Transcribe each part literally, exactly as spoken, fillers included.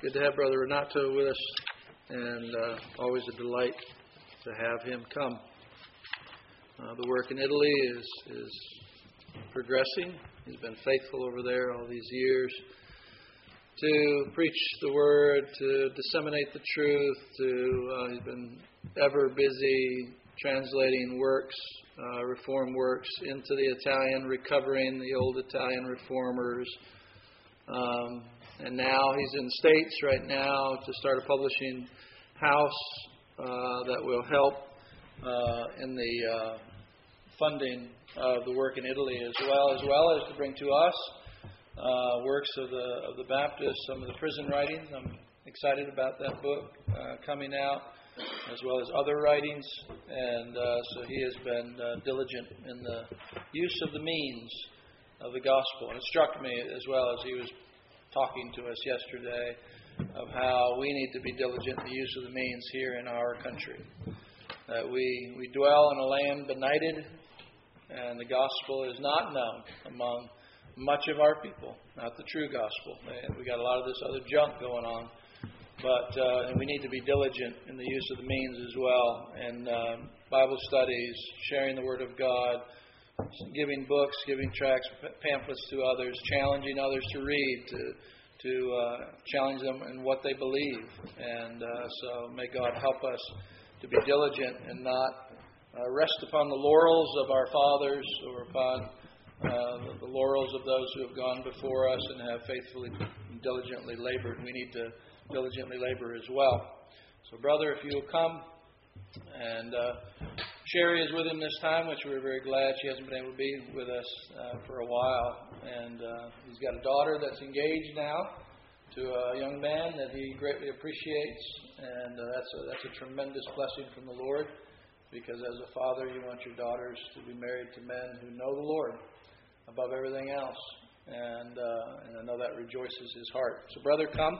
good to have Brother Renato with us, and uh, always a delight to have him come. Uh, the work in Italy is, is progressing. He's been faithful over there all these years to preach the Word, to disseminate the truth. To uh, he's been ever busy translating works, uh, reform works into the Italian, recovering the old Italian reformers. Um, and now he's in the States right now to start a publishing house uh, that will help uh, in the uh, funding of the work in Italy as well, as well as to bring to us uh, works of the of the Baptists, some of the prison writings. I'm excited about that book uh, coming out, as well as other writings. And uh, so he has been uh, diligent in the use of the means of the gospel. And it struck me as well as he was talking to us yesterday of how we need to be diligent in the use of the means here in our country. That we, we dwell in a land benighted, and the gospel is not known among much of our people, not the true gospel. And we got a lot of this other junk going on. But uh, and we need to be diligent in the use of the means as well, and um, Bible studies, sharing the Word of God, giving books, giving tracts, pamphlets to others, challenging others to read, to to uh, challenge them in what they believe. And uh, so may God help us to be diligent and not uh, rest upon the laurels of our fathers or upon uh, the laurels of those who have gone before us and have faithfully and diligently labored. We need to diligently labor as well. So, brother, if you will come, and uh, Sherry is with him this time, which we're very glad. She hasn't been able to be with us uh, for a while, and uh, he's got a daughter that's engaged now to a young man that he greatly appreciates, and uh, that's a, that's a tremendous blessing from the Lord, because as a father, you want your daughters to be married to men who know the Lord above everything else, and uh, and I know that rejoices his heart. So, brother, come.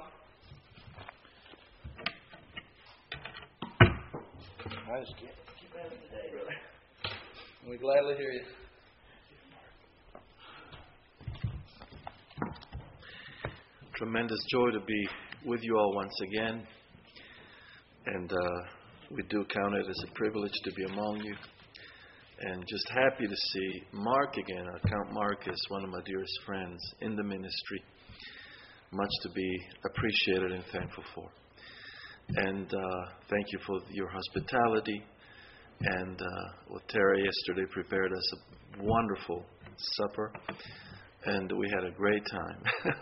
I just can't keep having today, brother. We gladly hear you. Tremendous joy to be with you all once again. And uh, we do count it as a privilege to be among you. And just happy to see Mark again. I count Mark as one of my dearest friends in the ministry. Much to be appreciated and thankful for. And uh, thank you for your hospitality. And uh, well, Tara yesterday prepared us a wonderful supper, and we had a great time.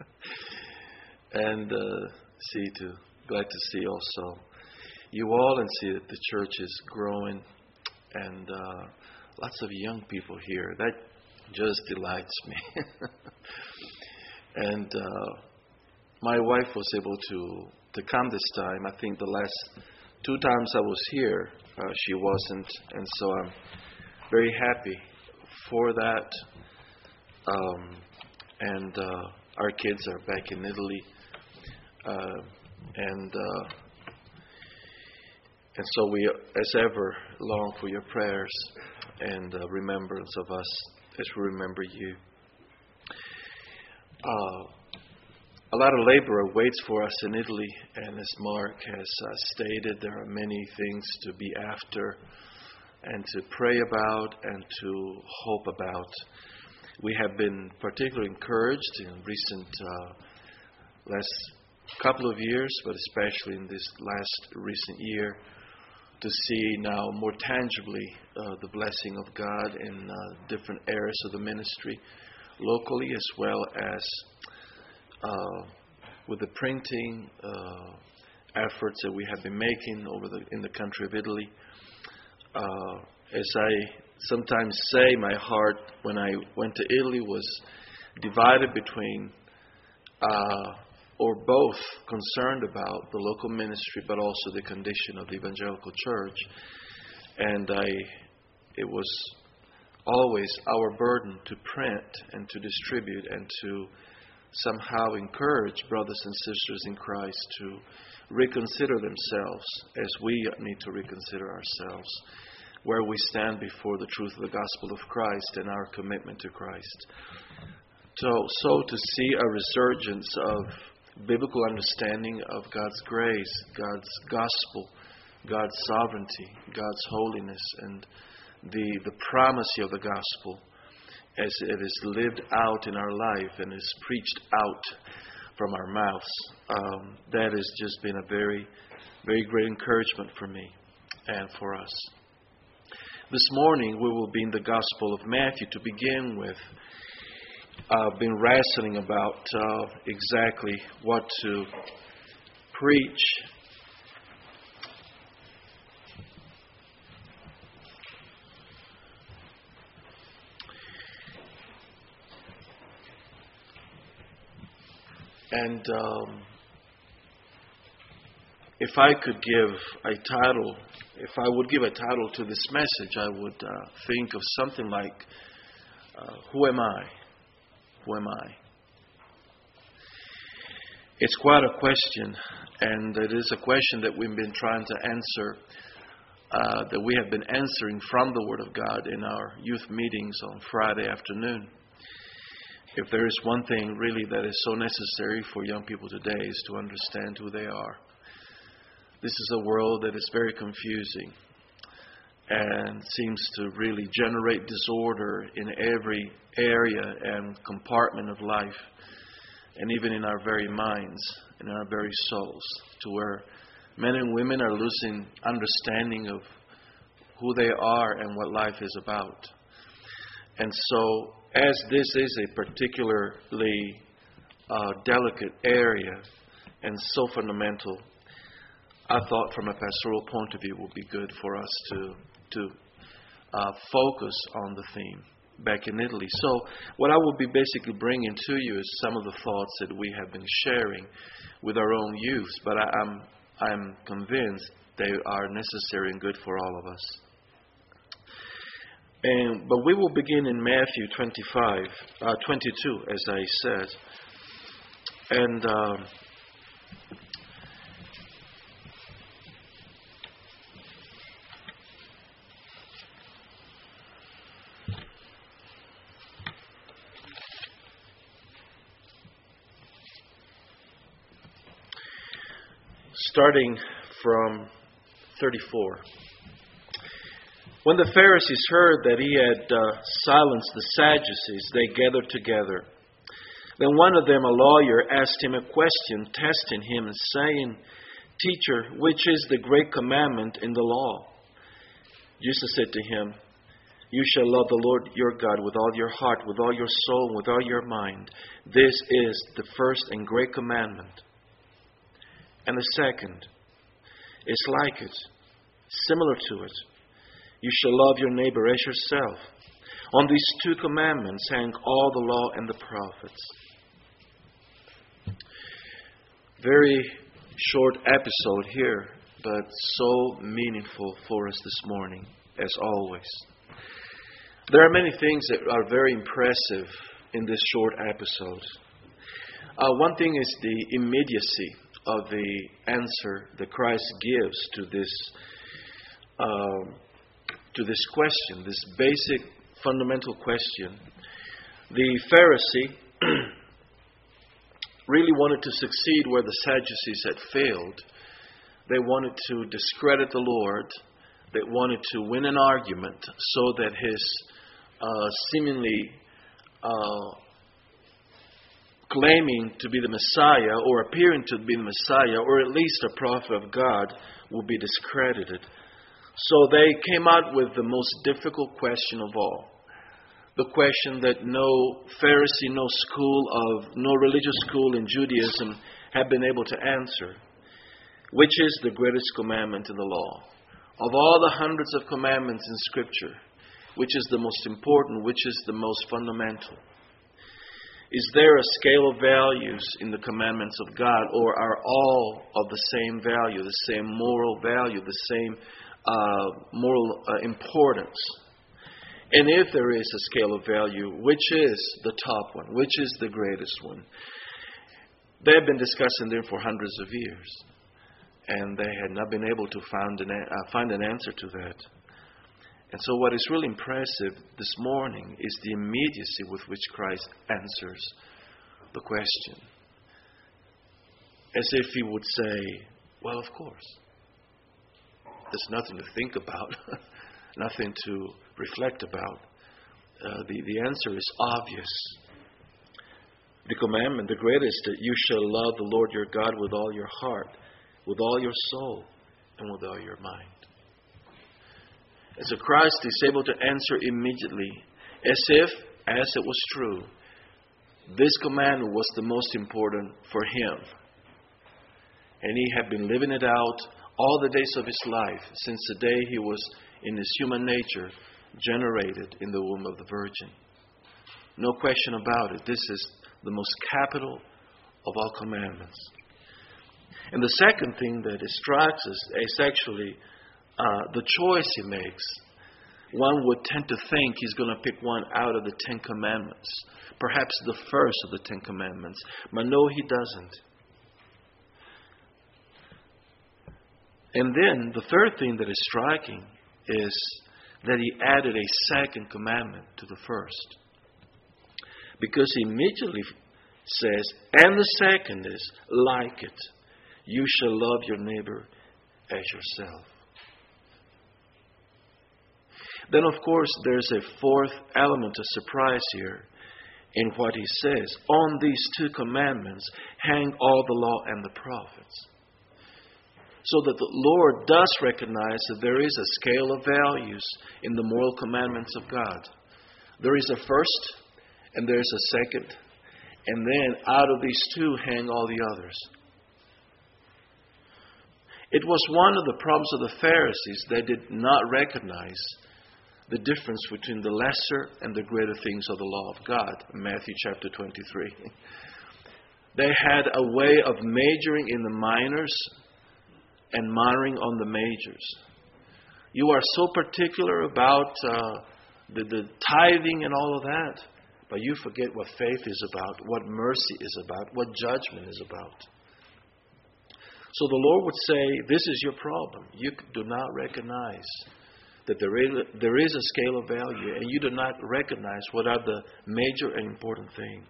and uh, see to glad to see also you all, and see that the church is growing, and uh, lots of young people here. That just delights me. and uh, my wife was able to. to come this time. I think the last two times I was here, uh, she wasn't, and so I'm very happy for that. Um, and uh, our kids are back in Italy, uh, and uh, and so we, as ever, long for your prayers and uh, remembrance of us as we remember you. Uh, A lot of labor awaits for us in Italy, and as Mark has uh, stated, there are many things to be after and to pray about and to hope about. We have been particularly encouraged in recent uh, last couple of years, but especially in this last recent year, to see now more tangibly uh, the blessing of God in uh, different areas of the ministry, locally as well as Uh, with the printing uh, efforts that we have been making over the in the country of Italy. Uh, as I sometimes say, my heart when I went to Italy was divided between uh, or both concerned about the local ministry, but also the condition of the evangelical church. And I, it was always our burden to print and to distribute and to somehow encourage brothers and sisters in Christ to reconsider themselves, as we need to reconsider ourselves, where we stand before the truth of the gospel of Christ and our commitment to Christ. So, so to see a resurgence of biblical understanding of God's grace, God's gospel, God's sovereignty, God's holiness, and the, the primacy of the gospel as it is lived out in our life and is preached out from our mouths. Um, that has just been a very, very great encouragement for me and for us. This morning we will be in the Gospel of Matthew to begin with. I've been wrestling about uh, exactly what to preach. And um, if I could give a title, if I would give a title to this message, I would uh, think of something like, uh, Who am I? Who am I? It's quite a question, and it is a question that we've been trying to answer, uh, that we have been answering from the Word of God in our youth meetings on Friday afternoon. If there is one thing really that is so necessary for young people today is to understand who they are. This is a world that is very confusing and seems to really generate disorder in every area and compartment of life, and even in our very minds, in our very souls, to where men and women are losing understanding of who they are and what life is about. And so, as this is a particularly uh, delicate area and so fundamental, I thought from a pastoral point of view it would be good for us to to uh, focus on the theme back in Italy. So what I will be basically bringing to you is some of the thoughts that we have been sharing with our own youth, but I, I'm I'm convinced they are necessary and good for all of us. And, but we will begin in Matthew twenty-five, uh, twenty-two, as I said. And um, starting from thirty-four. When the Pharisees heard that he had uh, silenced the Sadducees, they gathered together. Then one of them, a lawyer, asked him a question, testing him and saying, Teacher, which is the great commandment in the law? Jesus said to him, You shall love the Lord your God with all your heart, with all your soul, with all your mind. This is the first and great commandment. And the second is like it, similar to it. You shall love your neighbor as yourself. On these two commandments hang all the law and the prophets. Very short episode here, but so meaningful for us this morning, as always. There are many things that are very impressive in this short episode. Uh, one thing is the immediacy of the answer that Christ gives to this uh, to this question, this basic, fundamental question. The Pharisee really wanted to succeed where the Sadducees had failed. They wanted to discredit the Lord. They wanted to win an argument so that his uh, seemingly uh, claiming to be the Messiah, or appearing to be the Messiah, or at least a prophet of God, will be discredited. So they came out with the most difficult question of all. The question that no Pharisee, no school of, no religious school in Judaism had been able to answer. Which is the greatest commandment in the law? Of all the hundreds of commandments in Scripture, which is the most important, which is the most fundamental? Is there a scale of values in the commandments of God, or are all of the same value, the same moral value, the same uh, moral uh, importance? And if there is a scale of value, which is the top one? Which is the greatest one? They have been discussing them for hundreds of years, and they had not been able to find an, uh, find an answer to that. And so what is really impressive this morning is the immediacy with which Christ answers the question. as if he would say, well, of course. There's nothing to think about, nothing to reflect about. Uh, the, the answer is obvious. The commandment, the greatest, that you shall love the Lord your God with all your heart, with all your soul, and with all your mind. And so Christ is able to answer immediately, as if, as it was true, this commandment was the most important for him. And he had been living it out all the days of his life, since the day he was in his human nature, generated in the womb of the Virgin. No question about it. This is the most capital of all commandments. And the second thing that strikes us is actually uh, the choice he makes. One would tend to think he's going to pick one out of the Ten Commandments, perhaps the first of the Ten Commandments. But no, he doesn't. And then the third thing that is striking is that he added a second commandment to the first. Because he immediately says, and the second is like it. You shall love your neighbor as yourself. Then, of course, there's a fourth element of surprise here in what he says. On these two commandments hang all the law and the prophets. So that the Lord does recognize that there is a scale of values in the moral commandments of God. There is a first, and there is a second, and then out of these two hang all the others. It was one of the problems of the Pharisees. They did not recognize the difference between the lesser and the greater things of the law of God. Matthew chapter twenty-three. They had a way of majoring in the minors and minoring on the majors. You are so particular about uh, the, the tithing and all of that, but you forget what faith is about, what mercy is about, what judgment is about. So the Lord would say, this is your problem. You do not recognize that there is, there is a scale of value, and you do not recognize what are the major and important things.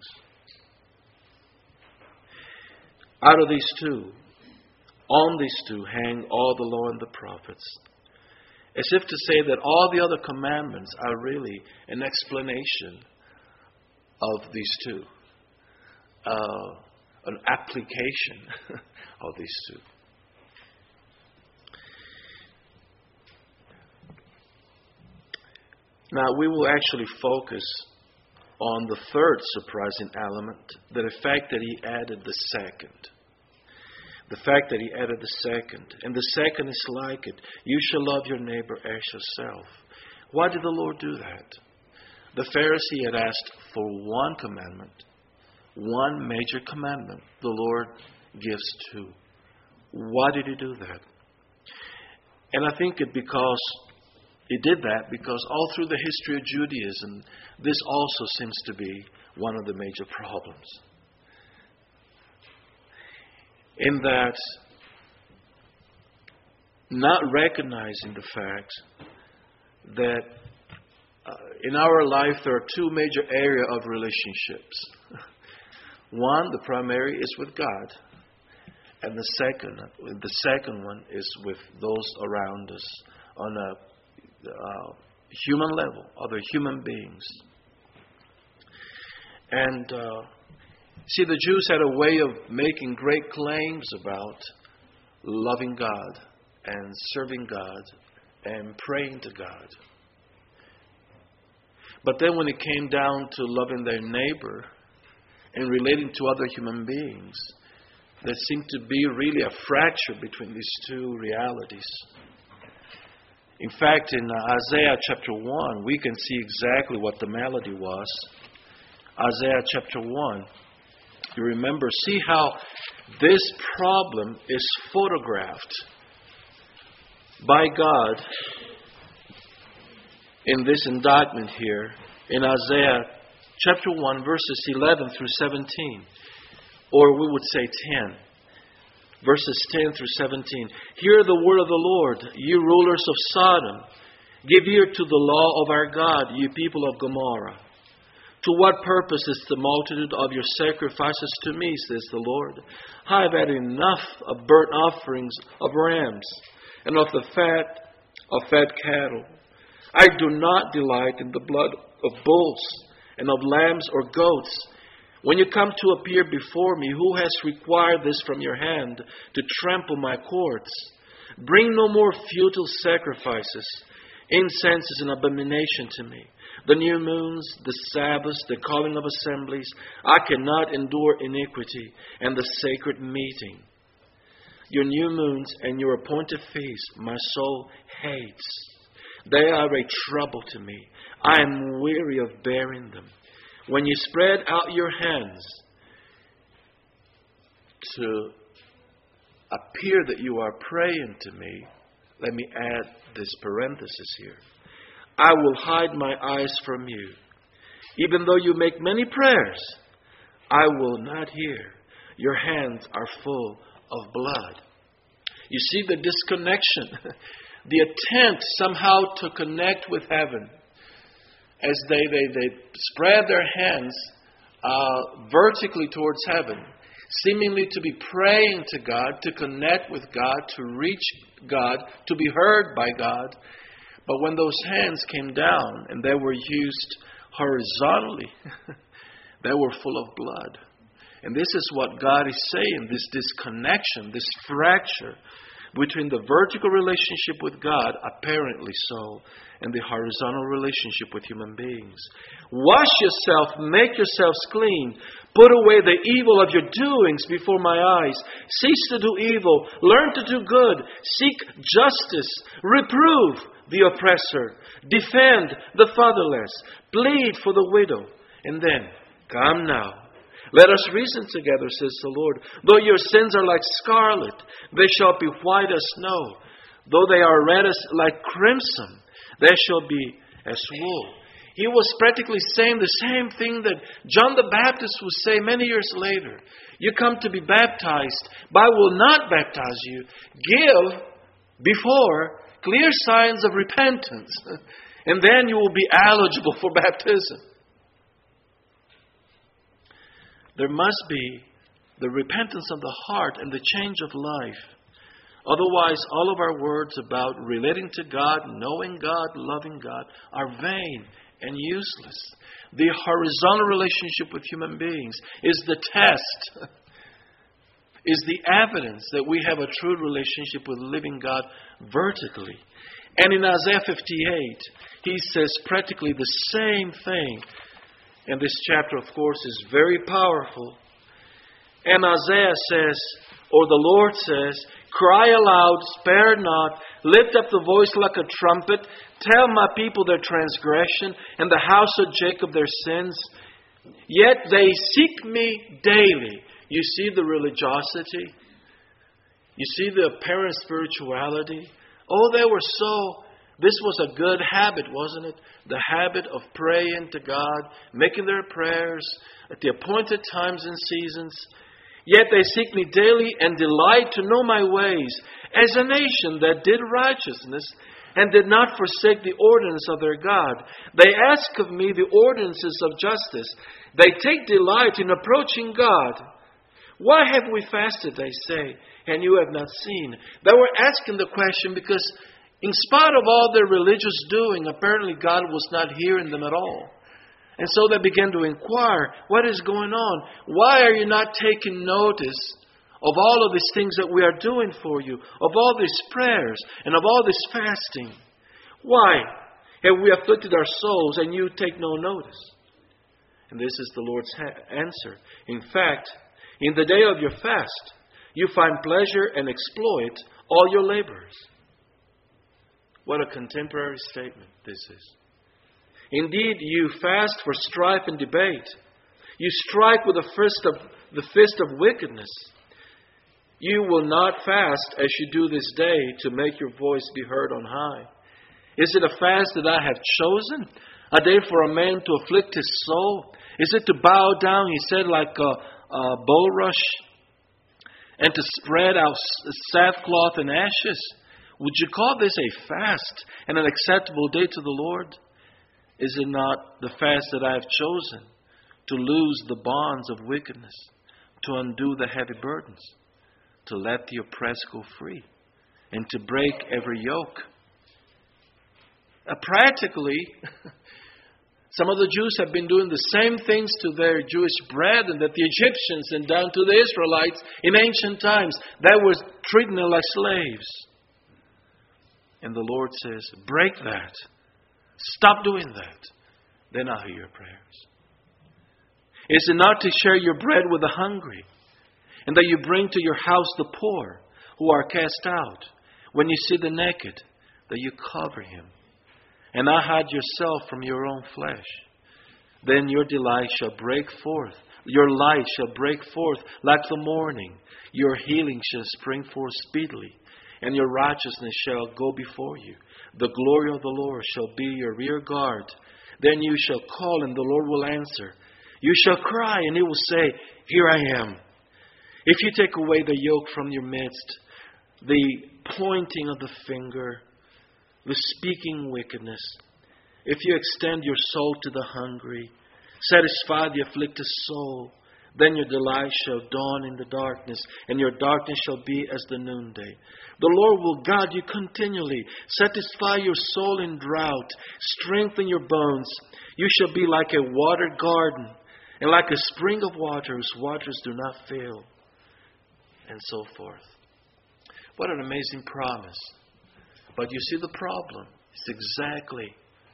Out of these two, on these two hang all the law and the prophets. As if to say that all the other commandments are really an explanation of these two. Uh, an application of these two. Now we will actually focus on the third surprising element, the fact that he added the second. The fact that he added the second. And the second is like it. You shall love your neighbor as yourself. Why did the Lord do that? The Pharisee had asked for one commandment. One major commandment. The Lord gives two. Why did he do that? And I think it because he did that because all through the history of Judaism, this also seems to be one of the major problems. In that, not recognizing the fact that uh, in our life there are two major areas of relationships. One, the primary, is with God, and the second, the second one is with those around us on a uh, human level, other human beings. And uh, see, the Jews had a way of making great claims about loving God and serving God and praying to God. But then when it came down to loving their neighbor and relating to other human beings, there seemed to be really a fracture between these two realities. In fact, in Isaiah chapter one, we can see exactly what the malady was. Isaiah chapter one. You remember, see how this problem is photographed by God in this indictment here in Isaiah chapter one, verses eleven through seventeen. Or we would say ten. Verses ten through seventeen. Hear the word of the Lord, you rulers of Sodom. Give ear to the law of our God, you people of Gomorrah. To what purpose is the multitude of your sacrifices to me, says the Lord? I have had enough of burnt offerings of rams and of the fat of fat cattle. I do not delight in the blood of bulls and of lambs or goats. When you come to appear before me, who has required this from your hand to trample my courts? Bring no more futile sacrifices. Incense is an abomination to me. The new moons, the Sabbaths, the calling of assemblies. I cannot endure iniquity and the sacred meeting. Your new moons and your appointed feasts my soul hates. They are a trouble to me. I am weary of bearing them. When you spread out your hands to appear that you are praying to me, let me add this parenthesis here. I will hide my eyes from you. Even though you make many prayers, I will not hear. Your hands are full of blood. You see the disconnection, the attempt somehow to connect with heaven as they, they, they spread their hands uh, vertically towards heaven, seemingly to be praying to God, to connect with God, to reach God, to be heard by God. But when those hands came down and they were used horizontally, they were full of blood. And this is what God is saying, this disconnection, this fracture between the vertical relationship with God, apparently so, and the horizontal relationship with human beings. Wash yourself, make yourselves clean. Put away the evil of your doings before my eyes. Cease to do evil. Learn to do good. Seek justice. Reprove the oppressor. Defend the fatherless. Plead for the widow. And then, come now. Let us reason together, says the Lord. Though your sins are like scarlet, they shall be white as snow. Though they are red as like crimson, they shall be as wool. He was practically saying the same thing that John the Baptist would say many years later. You come to be baptized, but I will not baptize you. Give before clear signs of repentance, and then you will be eligible for baptism. There must be the repentance of the heart and the change of life. Otherwise, all of our words about relating to God, knowing God, loving God are vain and useless. The horizontal relationship with human beings is the test, is the evidence that we have a true relationship with living God vertically. And in Isaiah fifty-eight, he says practically the same thing. And this chapter, of course, is very powerful. And Isaiah says, or the Lord says, cry aloud, spare not, lift up the voice like a trumpet, tell my people their transgression, and the house of Jacob their sins. Yet they seek me daily. You see the religiosity? You see the apparent spirituality? Oh, they were so... This was a good habit, wasn't it? The habit of praying to God, making their prayers at the appointed times and seasons. Yet they seek me daily and delight to know my ways, as a nation that did righteousness and did not forsake the ordinance of their God. They ask of me the ordinances of justice. They take delight in approaching God. Why have we fasted, they say, and you have not seen? They were asking the question because in spite of all their religious doing, apparently God was not hearing them at all. And so they began to inquire, what is going on? Why are you not taking notice of all of these things that we are doing for you, of all these prayers, and of all this fasting? Why have we afflicted our souls and you take no notice? And this is the Lord's ha- answer. In fact, in the day of your fast, you find pleasure and exploit all your labors. What a contemporary statement this is. Indeed, you fast for strife and debate. You strike with the fist of the fist of wickedness. You will not fast as you do this day to make your voice be heard on high. Is it a fast that I have chosen? A day for a man to afflict his soul? Is it to bow down, he said, like a, a bulrush, and to spread out sackcloth and ashes? Would you call this a fast and an acceptable day to the Lord? Is it not the fast that I have chosen? to loose the bonds of wickedness, to undo the heavy burdens, to let the oppressed go free, and to break every yoke. Uh, practically, some of the Jews have been doing the same things to their Jewish brethren that the Egyptians and down to the Israelites in ancient times, that was treating them like slaves. And the Lord says, break that. Stop doing that. Then I'll hear your prayers. Is it not to share your bread with the hungry, and that you bring to your house the poor who are cast out? When you see the naked, that you cover him, and not hide yourself from your own flesh. Then your delight shall break forth. Your light shall break forth like the morning. Your healing shall spring forth speedily, and your righteousness shall go before you. The glory of the Lord shall be your rear guard. Then you shall call, and the Lord will answer. You shall cry, and He will say, here I am. If you take away the yoke from your midst, the pointing of the finger, the speaking wickedness, if you extend your soul to the hungry, satisfy the afflicted soul, then your delight shall dawn in the darkness, and your darkness shall be as the noonday. The Lord will guard you continually, satisfy your soul in drought, strengthen your bones. You shall be like a watered garden, and like a spring of water whose waters do not fail, and so forth. What an amazing promise. But you see the problem. It's exactly.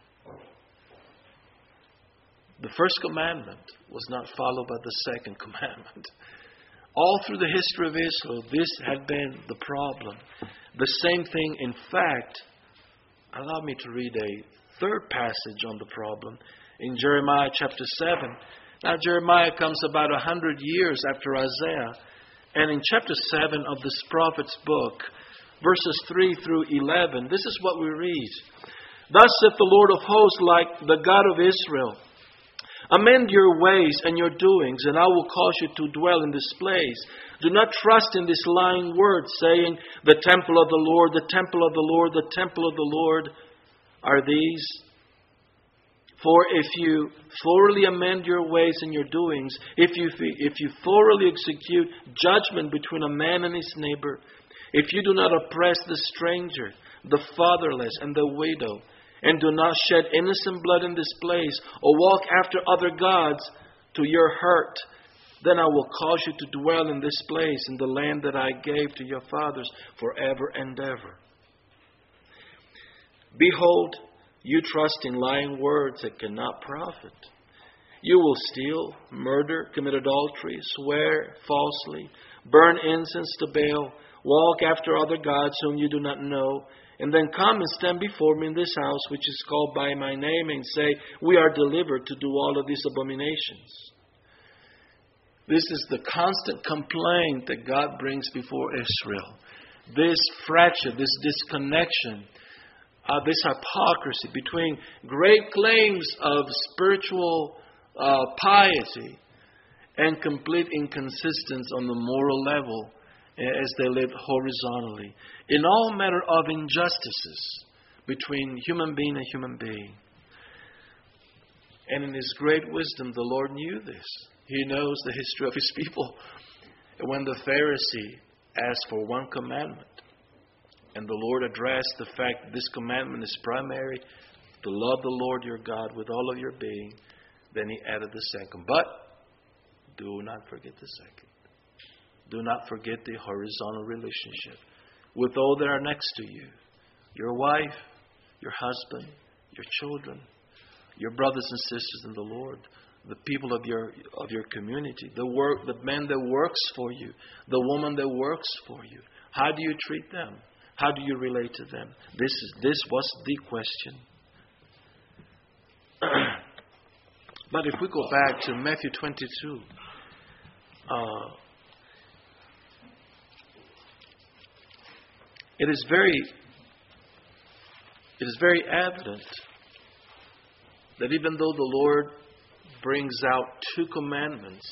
The first commandment was not followed by the second commandment. All through the history of Israel, this had been the problem. The same thing, in fact, allow me to read a third passage on the problem in Jeremiah chapter seven. Now, Jeremiah comes about a hundred years after Isaiah. And in chapter seven of this prophet's book, verses three through eleven, this is what we read. Thus saith the Lord of hosts, like the God of Israel, amend your ways and your doings, and I will cause you to dwell in this place. Do not trust in this lying word, saying, the temple of the Lord, the temple of the Lord, the temple of the Lord are these. For if you thoroughly amend your ways and your doings, if you, if you thoroughly execute judgment between a man and his neighbor, if you do not oppress the stranger, the fatherless, and the widow, and do not shed innocent blood in this place, or walk after other gods to your hurt, then I will cause you to dwell in this place, in the land that I gave to your fathers forever and ever. Behold, you trust in lying words that cannot profit. You will steal, murder, commit adultery, swear falsely, burn incense to Baal, walk after other gods whom you do not know, and then come and stand before me in this house which is called by my name, and say, we are delivered to do all of these abominations. This is the constant complaint that God brings before Israel. This fracture, this disconnection, uh, this hypocrisy between great claims of spiritual uh, piety and complete inconsistence on the moral level as they live horizontally, in all manner of injustices between human being and human being. And in His great wisdom, the Lord knew this. He knows the history of His people. When the Pharisee asked for one commandment, and the Lord addressed the fact that this commandment is primary, to love the Lord your God with all of your being, then He added the second. But do not forget the second. Do not forget the horizontal relationship with all that are next to you. Your wife, your husband, your children, your brothers and sisters in the Lord, the people of your of your community, the work, the man that works for you, the woman that works for you. How do you treat them? How do you relate to them? This is this was the question. But if we go back to Matthew twenty-two, uh, It is very, it is very evident that even though the Lord brings out two commandments,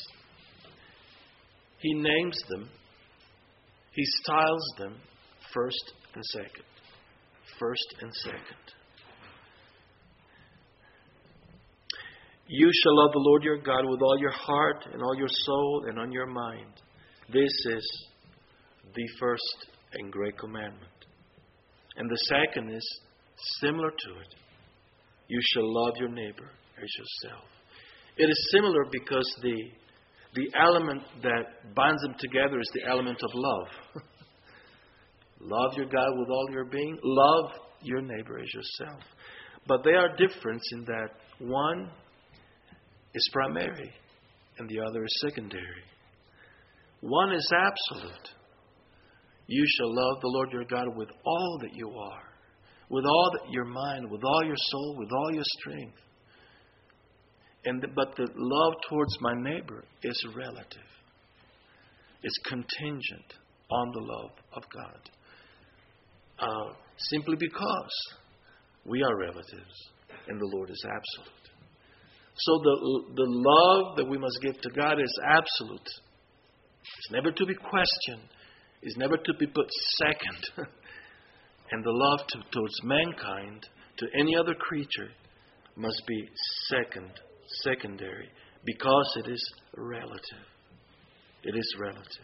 He names them, He styles them first and second. First and second. You shall love the Lord your God with all your heart and all your soul and on your mind. This is the first and great commandment. And the second is similar to it. You shall love your neighbor as yourself. It is similar because the, the element that binds them together is the element of love. Love your God with all your being. Love your neighbor as yourself. But they are different in that one is primary and the other is secondary. One is absolute. You shall love the Lord your God with all that you are, with all that your mind, with all your soul, with all your strength. And the, but the love towards my neighbor is relative. It's contingent on the love of God. Uh, simply because we are relatives and the Lord is absolute. So the, the love that we must give to God is absolute. It's never to be questioned. It's never to be put second. And the love to, towards mankind, to any other creature, must be second, secondary, because it is relative. It is relative.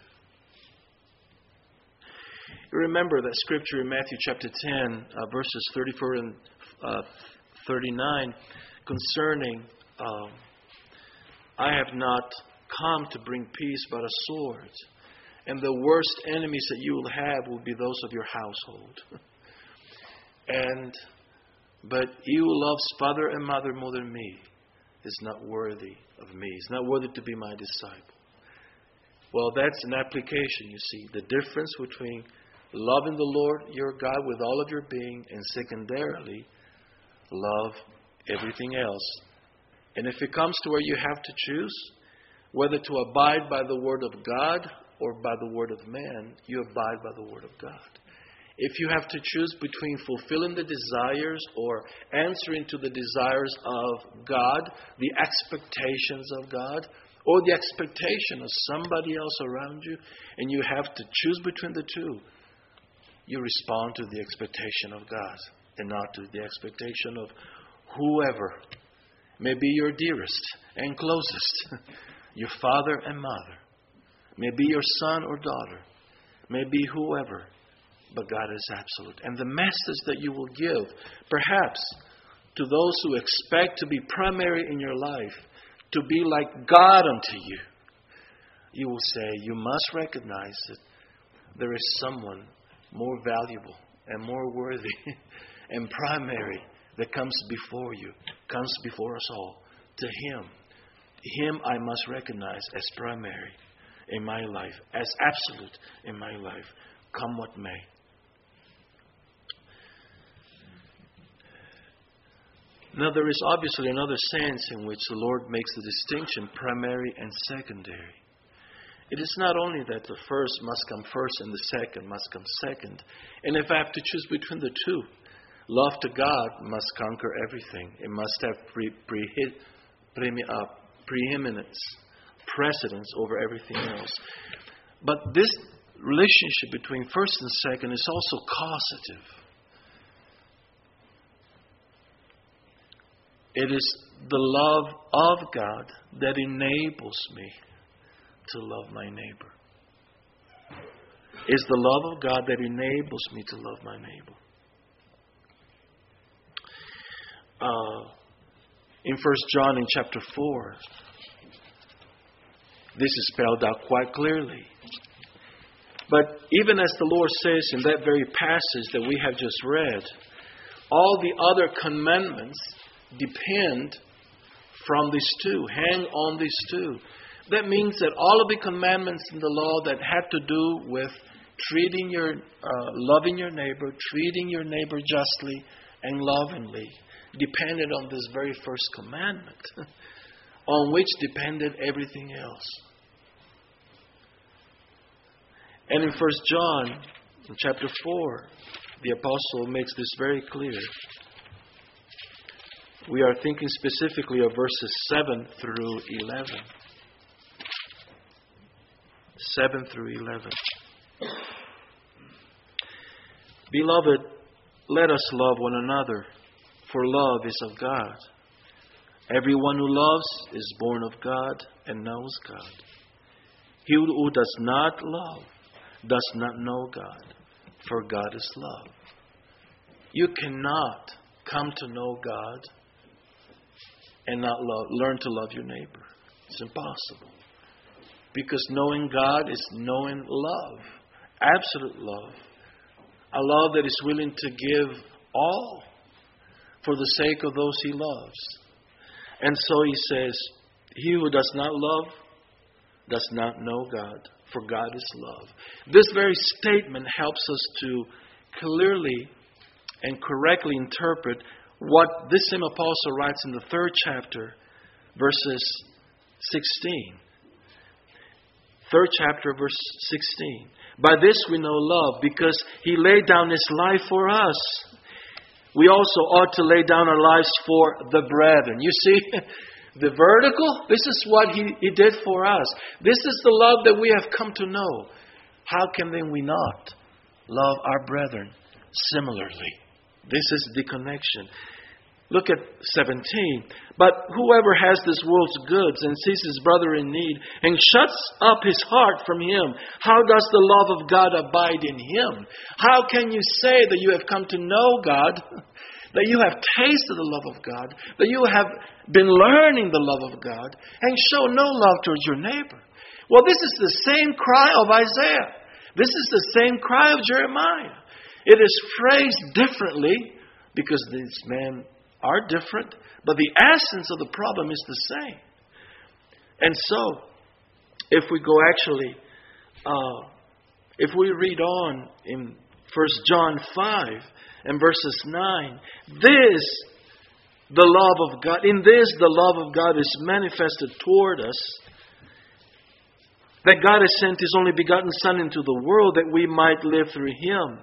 You remember that scripture in Matthew chapter ten, uh, verses thirty-four and uh, thirty-nine, concerning, um, I have not come to bring peace but a sword. And the worst enemies that you will have will be those of your household. and But he who loves father and mother more than me is not worthy of me. Is not worthy to be my disciple. Well, that's an application, you see. The difference between loving the Lord your God with all of your being and secondarily love everything else. And if it comes to where you have to choose whether to abide by the word of God or by the word of man, you abide by the word of God. If you have to choose between fulfilling the desires or answering to the desires of God, the expectations of God, or the expectation of somebody else around you, and you have to choose between the two, you respond to the expectation of God and not to the expectation of whoever may be your dearest and closest, your father and mother, may be your son or daughter, may be whoever, but God is absolute. And the message that you will give, perhaps to those who expect to be primary in your life, to be like God unto you, you will say, you must recognize that there is someone more valuable and more worthy and primary that comes before you, comes before us all. To Him, Him I must recognize as primary in my life, as absolute in my life, come what may. Now, there is obviously another sense in which the Lord makes the distinction, primary and secondary. It is not only that the first must come first and the second must come second. And if I have to choose between the two, love to God must conquer everything. It must have pre, pre, pre, uh, preeminence, precedence over everything else. But this relationship between first and second is also causative. It is the love of God that enables me to love my neighbor. It's the love of God that enables me to love my neighbor. Uh, in First John in chapter four, this is spelled out quite clearly. But even as the Lord says in that very passage that we have just read, all the other commandments depend from these two, hang on these two. That means that all of the commandments in the law that had to do with treating your, uh, loving your neighbor, treating your neighbor justly and lovingly, depended on this very first commandment, on which depended everything else. And in First John, in chapter four, the apostle makes this very clear. We are thinking specifically of verses seven through eleven. seven through eleven. Beloved, let us love one another, for love is of God. Everyone who loves is born of God and knows God. He who does not love does not know God, for God is love. You cannot come to know God and not love, learn to love your neighbor. It's impossible. Because knowing God is knowing love, absolute love. A love that is willing to give all for the sake of those He loves. And so He says, he who does not love does not know God, for God is love. This very statement helps us to clearly and correctly interpret what this same apostle writes in the third chapter, verses sixteen. Third chapter, verse sixteen. By this we know love, because He laid down His life for us. We also ought to lay down our lives for the brethren. You see, the vertical, this is what he, he did for us. This is the love that we have come to know. How can then we not love our brethren similarly? This is the connection. Look at seventeen. But whoever has this world's goods and sees his brother in need and shuts up his heart from him, how does the love of God abide in him? How can you say that you have come to know God, that you have tasted the love of God, that you have been learning the love of God, and show no love towards your neighbor? Well, this is the same cry of Isaiah. This is the same cry of Jeremiah. It is phrased differently because these men are different, but the essence of the problem is the same. And so, if we go actually, uh, if we read on in First John five and verses nine, this, the love of God, in this the love of God is manifested toward us, that God has sent His only begotten Son into the world that we might live through Him.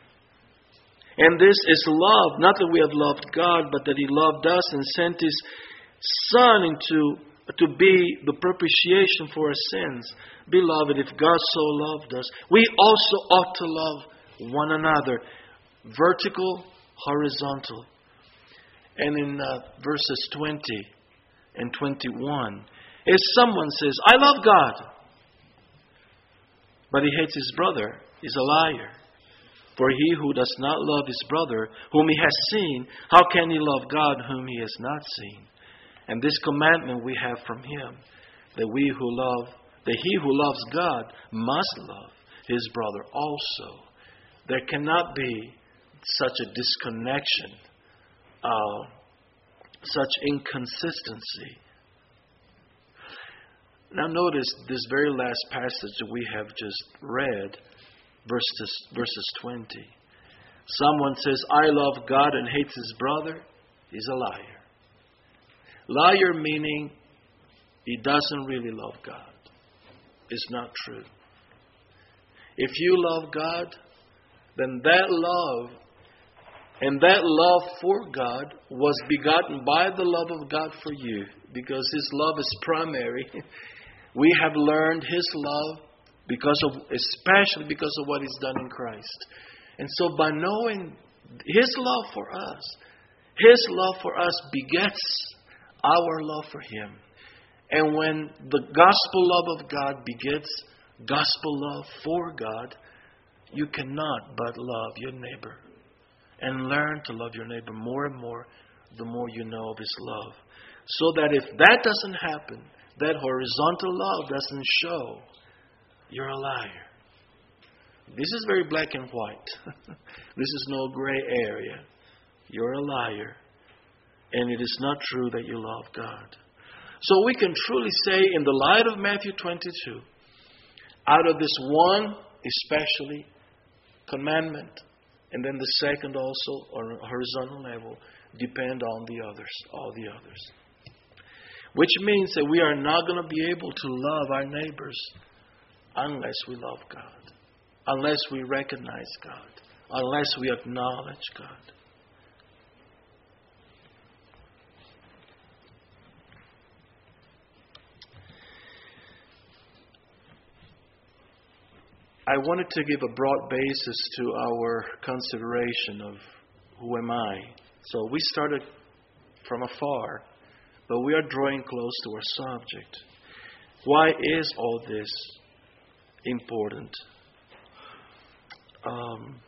And this is love, not that we have loved God, but that He loved us and sent His Son into to be the propitiation for our sins. Beloved, if God so loved us, we also ought to love one another. Vertical, horizontal. And in uh, verses twenty and twenty-one, if someone says, I love God, but he hates his brother, he's a liar. For he who does not love his brother, whom he has seen, how can he love God whom he has not seen? And this commandment we have from Him, that we who love, that he who loves God must love his brother also. There cannot be such a disconnection, uh, such inconsistency. Now notice this very last passage that we have just read, verses, verses twenty. Someone says, I love God and hates his brother, he's a liar. Liar meaning he doesn't really love God. It's not true. If you love God, then that love and that love for God was begotten by the love of God for you, because His love is primary. We have learned His love because of, especially because of what He's done in Christ. And so by knowing His love for us, His love for us begets our love for Him. And when the gospel love of God begets gospel love for God, you cannot but love your neighbor. And learn to love your neighbor more and more the more you know of His love. So that if that doesn't happen, that horizontal love doesn't show, you're a liar. This is very black and white. This is no gray area. You're a liar. And it is not true that you love God. So we can truly say, in the light of Matthew twenty-two, out of this one especially commandment, and then the second also on a horizontal level, depend on the others, all the others. Which means that we are not going to be able to love our neighbors unless we love God, unless we recognize God, unless we acknowledge God. I wanted to give a broad basis to our consideration of who am I. So we started from afar, But we are drawing close to our subject. Why is all this important? Um,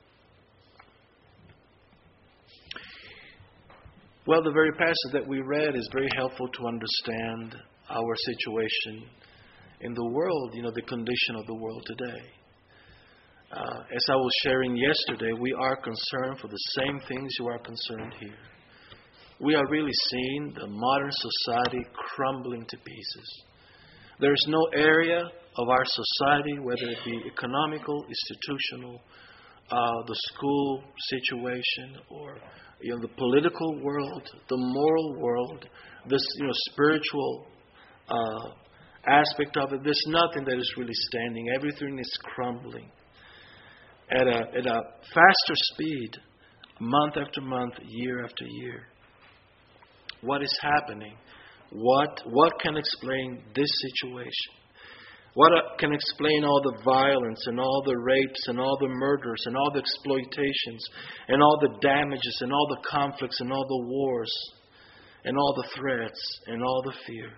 well, the very passage that we read is very helpful to understand our situation in the world, you know, the condition of the world today. Uh, as I was sharing yesterday, we are concerned for the same things you are concerned here. We are really seeing the modern society crumbling to pieces. There is no area of our society, whether it be economical, institutional, uh, the school situation, or you know the political world, the moral world, this you know spiritual uh, aspect of it. There's nothing that is really standing. Everything is crumbling at a at a faster speed, month after month, year after year. What is happening? What what can explain this situation? What can explain all the violence and all the rapes and all the murders and all the exploitations and all the damages and all the conflicts and all the wars and all the threats and all the fear?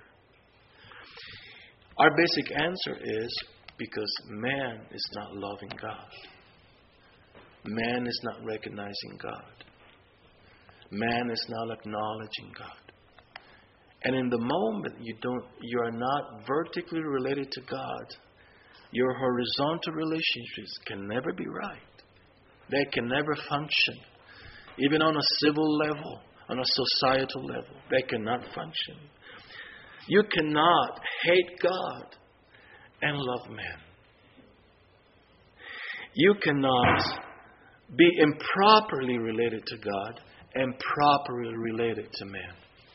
Our basic answer is because man is not loving God. Man is not recognizing God. Man is not acknowledging God. And in the moment you don't, you are not vertically related to God, your horizontal relationships can never be right. They can never function. Even on a civil level, on a societal level, they cannot function. You cannot hate God and love man. You cannot be improperly related to God and properly related to man.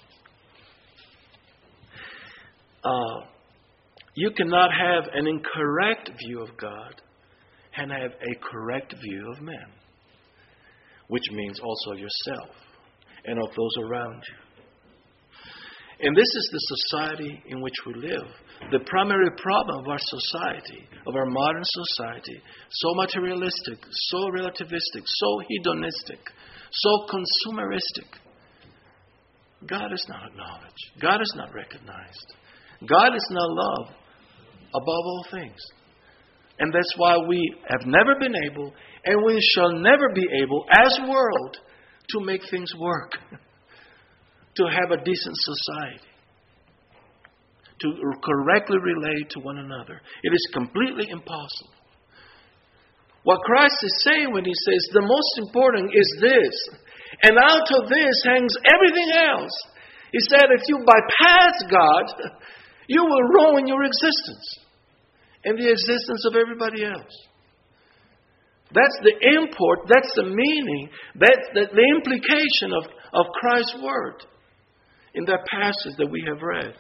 Uh, you cannot have an incorrect view of God and have a correct view of man, which means also of yourself and of those around you. And this is the society in which we live. The primary problem of our society, of our modern society, so materialistic, so relativistic, so hedonistic, so consumeristic. God is not acknowledged. God is not recognized. God is not loved above all things. And that's why we have never been able, and we shall never be able, as a world, to make things work. To have a decent society. To correctly relate to one another. It is completely impossible. What Christ is saying when He says, the most important is this, and out of this hangs everything else. He said, if you bypass God, you will ruin your existence and the existence of everybody else. That's the import, that's the meaning, that's the, the implication of, of Christ's word in that passage that we have read.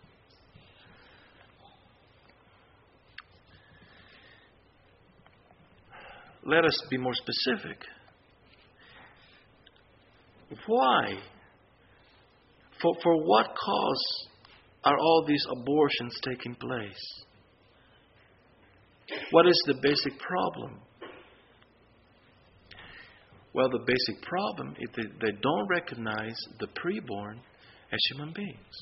Let us be more specific. Why? For, for what cause are all these abortions taking place? What is the basic problem? Well, the basic problem is that they don't recognize the preborn as human beings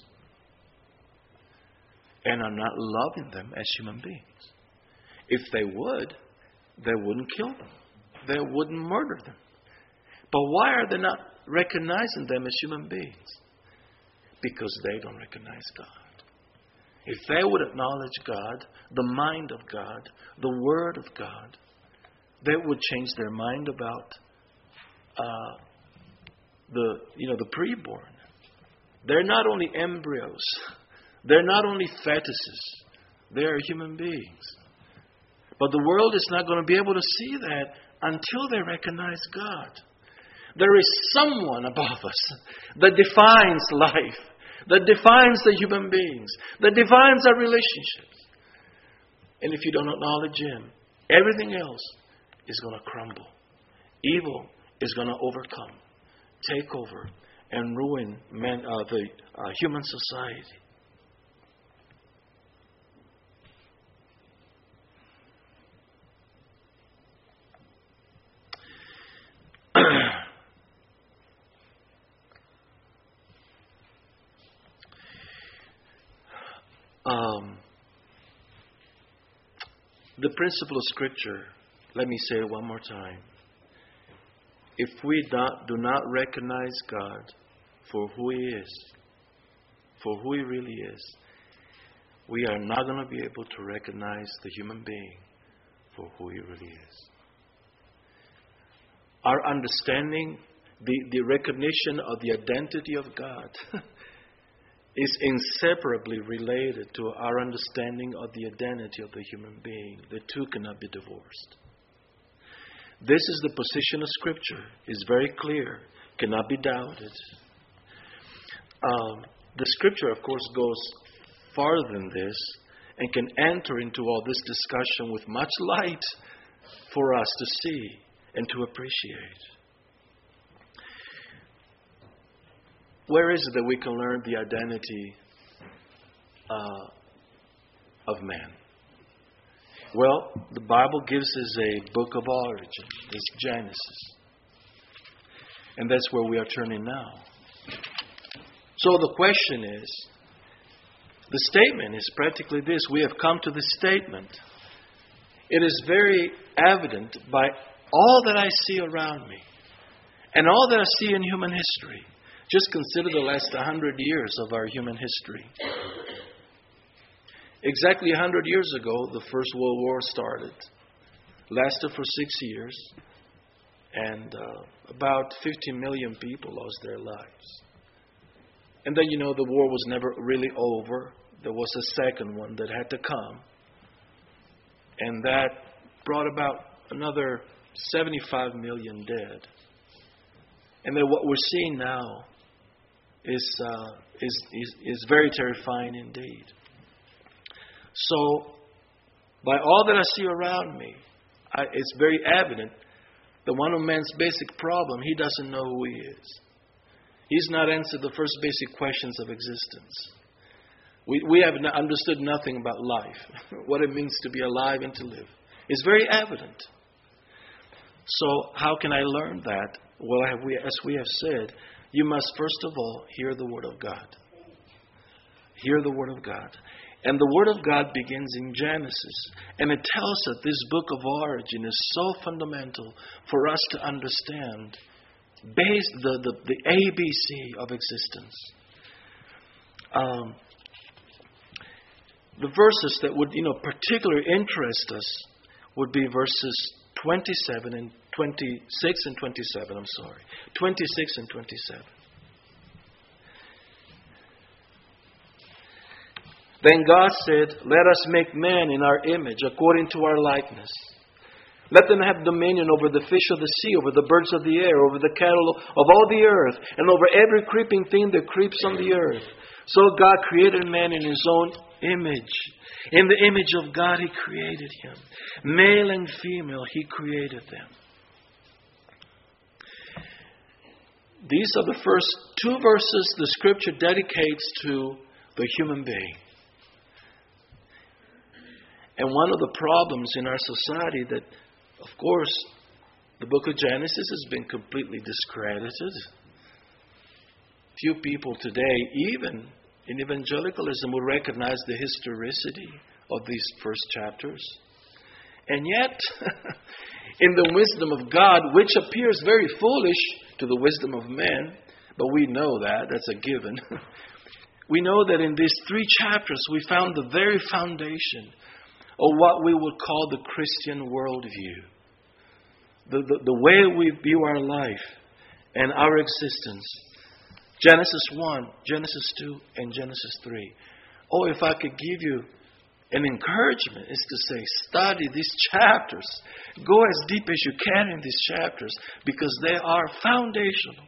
and are not loving them as human beings. If they would, they wouldn't kill them. They wouldn't murder them. But why are they not recognizing them as human beings? Because they don't recognize God. If they would acknowledge God, the mind of God, the Word of God, they would change their mind about uh, the you know the preborn. They're not only embryos. They're not only fetuses. They are human beings. But the world is not going to be able to see that until they recognize God. There is someone above us that defines life, that defines the human beings, that defines our relationships. And if you don't acknowledge Him, everything else is going to crumble. Evil is going to overcome, take over, and ruin man, uh, the uh, human society. Um, the principle of Scripture, let me say it one more time. If we not, do not recognize God for who He is, for who He really is, we are not going to be able to recognize the human being for who He really is. Our understanding, the, the recognition of the identity of God is inseparably related to our understanding of the identity of the human being. The two cannot be divorced. This is the position of Scripture. It's very clear, cannot be doubted. Um, the Scripture, of course, goes farther than this and can enter into all this discussion with much light for us to see and to appreciate. Where is it that we can learn the identity uh, of man? Well, the Bible gives us a book of origin. It's Genesis. And that's where we are turning now. So the question is, the statement is practically this. We have come to this statement. It is very evident by all that I see around me and all that I see in human history. Just consider the last one hundred years of our human history. Exactly one hundred years ago, the First World War started. Lasted for six years. And uh, about fifty million people lost their lives. And then, you know, the war was never really over. There was a second one that had to come. And that brought about another seventy-five million dead. And then what we're seeing now is, uh, is, is, is very terrifying indeed. So, by all that I see around me, I, it's very evident that one of man's basic problem, he doesn't know who he is. He's not answered the first basic questions of existence. We, we have not understood nothing about life, what it means to be alive and to live. It's very evident. So how can I learn that? Well, have we, as we have said, you must first of all hear the Word of God. Hear the Word of God. And the Word of God begins in Genesis. And it tells us this book of origin is so fundamental for us to understand based the, the, the A B C of existence. Um, the verses that would, you know, particularly interest us would be verses twenty-seven and twenty-six and twenty-seven, I'm sorry. twenty-six and twenty-seven. Then God said, "Let us make man in our image, according to our likeness. Let them have dominion over the fish of the sea, over the birds of the air, over the cattle of all the earth, and over every creeping thing that creeps on the earth." So God created man in His own image. In the image of God He created him. Male and female He created them. These are the first two verses the Scripture dedicates to the human being. And one of the problems in our society that, of course, the book of Genesis has been completely discredited. Few people today, even in evangelicalism, will recognize the historicity of these first chapters. And yet, in the wisdom of God, which appears very foolish to the wisdom of men, but we know that, that's a given. We know that in these three chapters we found the very foundation of what we would call the Christian worldview. The, the, the way we view our life and our existence. Genesis one, Genesis two, and Genesis three. Oh, if I could give you an encouragement, is to say, study these chapters. Go as deep as you can in these chapters, because they are foundational.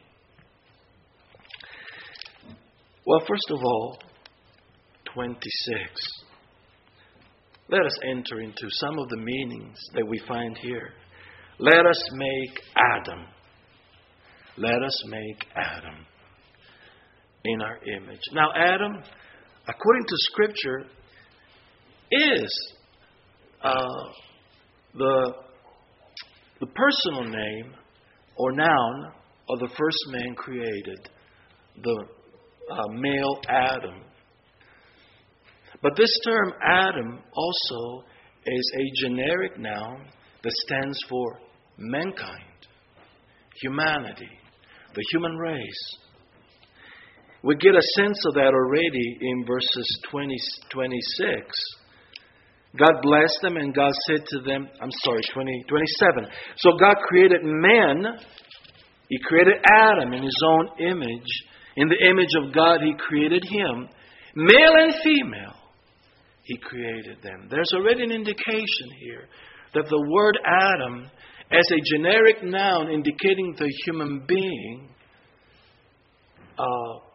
Well, first of all, twenty-six. Let us enter into some of the meanings that we find here. Let us make Adam. Let us make Adam in our image. Now, Adam, according to Scripture, is uh, the, the personal name or noun of the first man created, the uh, male Adam. But this term Adam also is a generic noun that stands for mankind, humanity, the human race. We get a sense of that already in verses twenty, twenty-six. God blessed them and God said to them, I'm sorry, twenty, twenty-seven. So God created man. He created Adam in His own image. In the image of God, He created him. Male and female, He created them. There's already an indication here that the word Adam, as a generic noun indicating the human being, uh,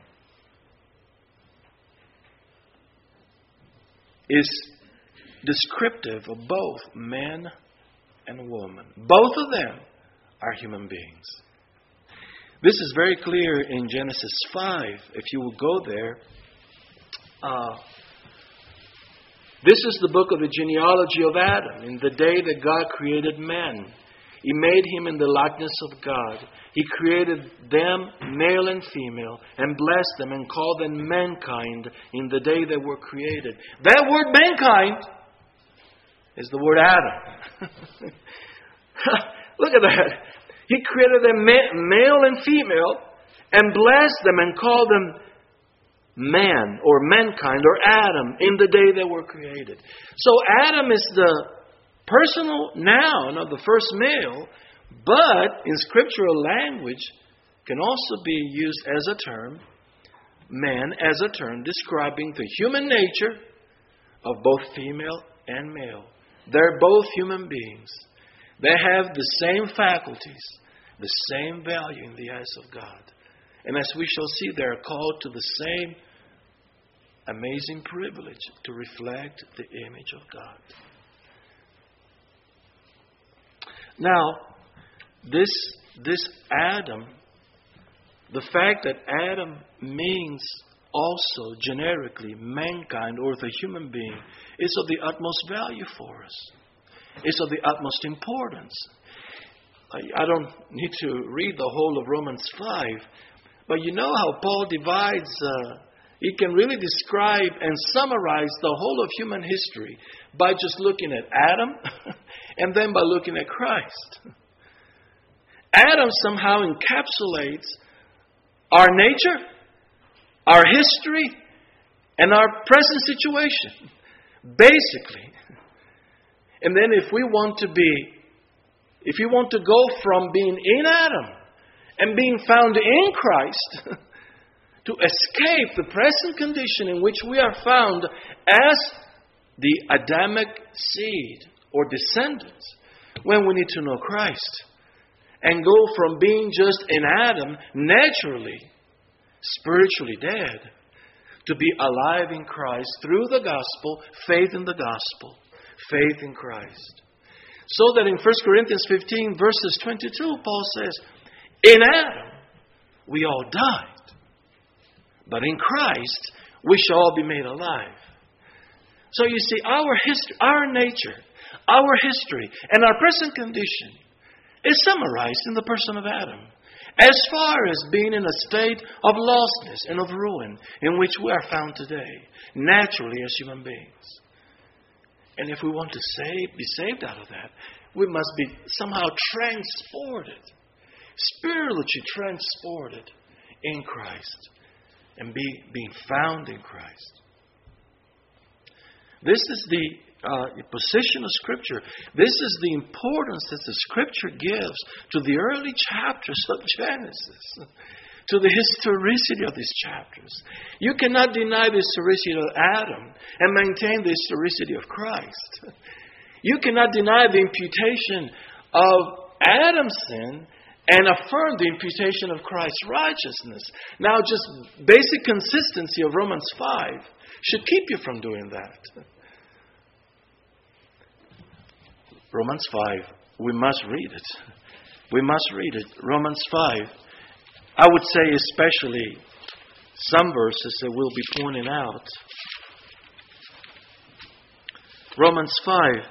is descriptive of both man and woman. Both of them are human beings. This is very clear in Genesis five. If you will go there, uh, this is the book of the genealogy of Adam. In the day that God created man, He made him in the likeness of God. He created them, male and female, and blessed them and called them mankind in the day they were created. That word mankind is the word Adam. Look at that. He created them male and female and blessed them and called them man or mankind or Adam in the day they were created. So Adam is the personal noun of the first male, but in scriptural language can also be used as a term, man as a term describing the human nature of both female and male. They're both human beings. They have the same faculties, the same value in the eyes of God. And as we shall see, they are called to the same amazing privilege to reflect the image of God. Now, this, this Adam, the fact that Adam means also generically mankind or the human being, is of the utmost value for us. It's of the utmost importance. I, I don't need to read the whole of Romans five, but you know how Paul divides, uh, he can really describe and summarize the whole of human history by just looking at Adam and then by looking at Christ. Adam somehow encapsulates our nature, our history, and our present situation, basically. And then if we want to be, if you want to go from being in Adam and being found in Christ, to escape the present condition in which we are found as the Adamic seed or descendants, when we need to know Christ and go from being just in Adam, naturally, spiritually dead, to be alive in Christ through the gospel, faith in the gospel, faith in Christ. So that in First Corinthians fifteen, verses twenty-two, Paul says, in Adam we all died, but in Christ we shall all be made alive. So you see, our history, our nature, our history, and our present condition is summarized in the person of Adam, as far as being in a state of lostness and of ruin in which we are found today, naturally as human beings. And if we want to save, be saved out of that, we must be somehow transported, spiritually transported in Christ, and be being found in Christ. This is the uh, position of Scripture. This is the importance that the Scripture gives to the early chapters of Genesis, to the historicity of these chapters. You cannot deny the historicity of Adam and maintain the historicity of Christ. You cannot deny the imputation of Adam's sin and affirm the imputation of Christ's righteousness. Now, just basic consistency of Romans five should keep you from doing that. Romans five, we must read it. We must read it. Romans five. I would say especially some verses that we'll be pointing out. Romans five.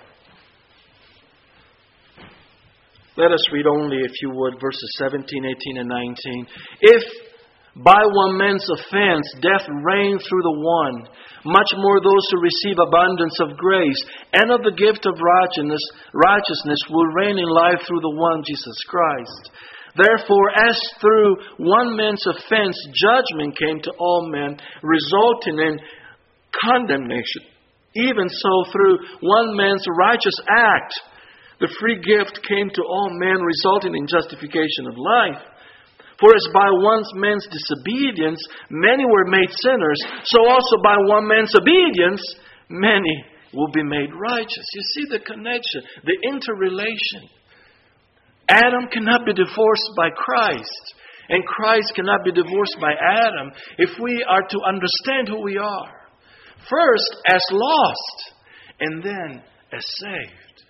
Let us read only, if you would, verses seventeen, eighteen, and nineteen. If By one man's offense, death reigned through the one. Much more those who receive abundance of grace and of the gift of righteousness, righteousness will reign in life through the one, Jesus Christ. Therefore, as through one man's offense, judgment came to all men, resulting in condemnation. Even so, through one man's righteous act, the free gift came to all men, resulting in justification of life. For as by one man's disobedience many were made sinners, so also by one man's obedience many will be made righteous. You see the connection, the interrelation. Adam cannot be divorced by Christ, and Christ cannot be divorced by Adam if we are to understand who we are. First as lost, and then as saved.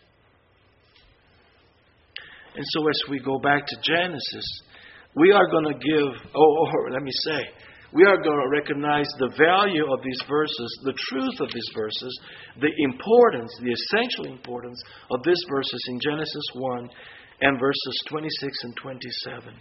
And so as we go back to Genesis, we are going to give, oh, or let me say, we are going to recognize the value of these verses, the truth of these verses, the importance, the essential importance of these verses in Genesis one and verses twenty-six and twenty-seven.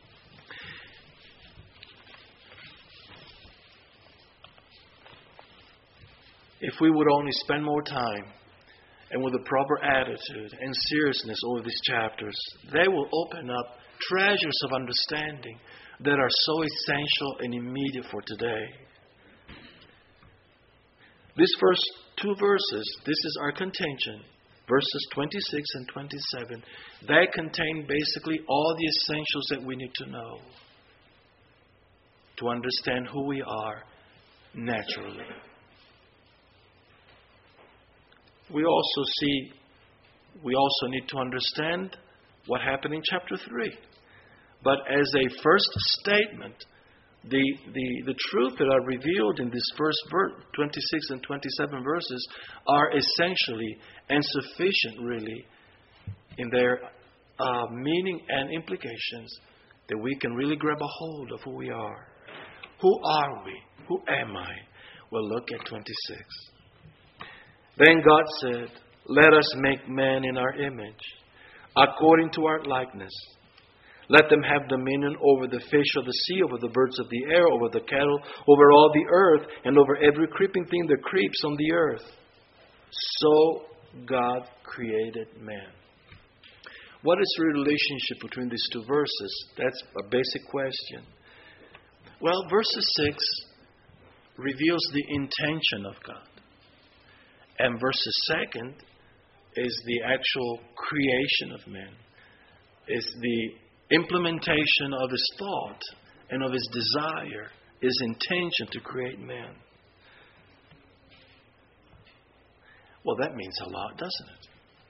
If we would only spend more time and with a proper attitude and seriousness over these chapters, they will open up treasures of understanding that are so essential and immediate for today. These first two verses, this is our contention, verses twenty-six and twenty-seven, they contain basically all the essentials that we need to know to understand who we are naturally. We also see, we also need to understand what happened in chapter three. But as a first statement, the, the, the truth that are revealed in these first ver- twenty-six and twenty-seven verses are essentially and sufficient, really, in their uh, meaning and implications, that we can really grab a hold of who we are. Who are we? Who am I? Well, look at twenty-six. Then God said, "Let us make man in our image, according to our likeness. Let them have dominion over the fish of the sea, over the birds of the air, over the cattle, over all the earth, and over every creeping thing that creeps on the earth." So God created man. What is the relationship between these two verses? That's a basic question. Well, verse six reveals the intention of God. And verse second is the actual creation of man. Is the implementation of his thought and of his desire, his intention to create man. Well, that means a lot, doesn't it?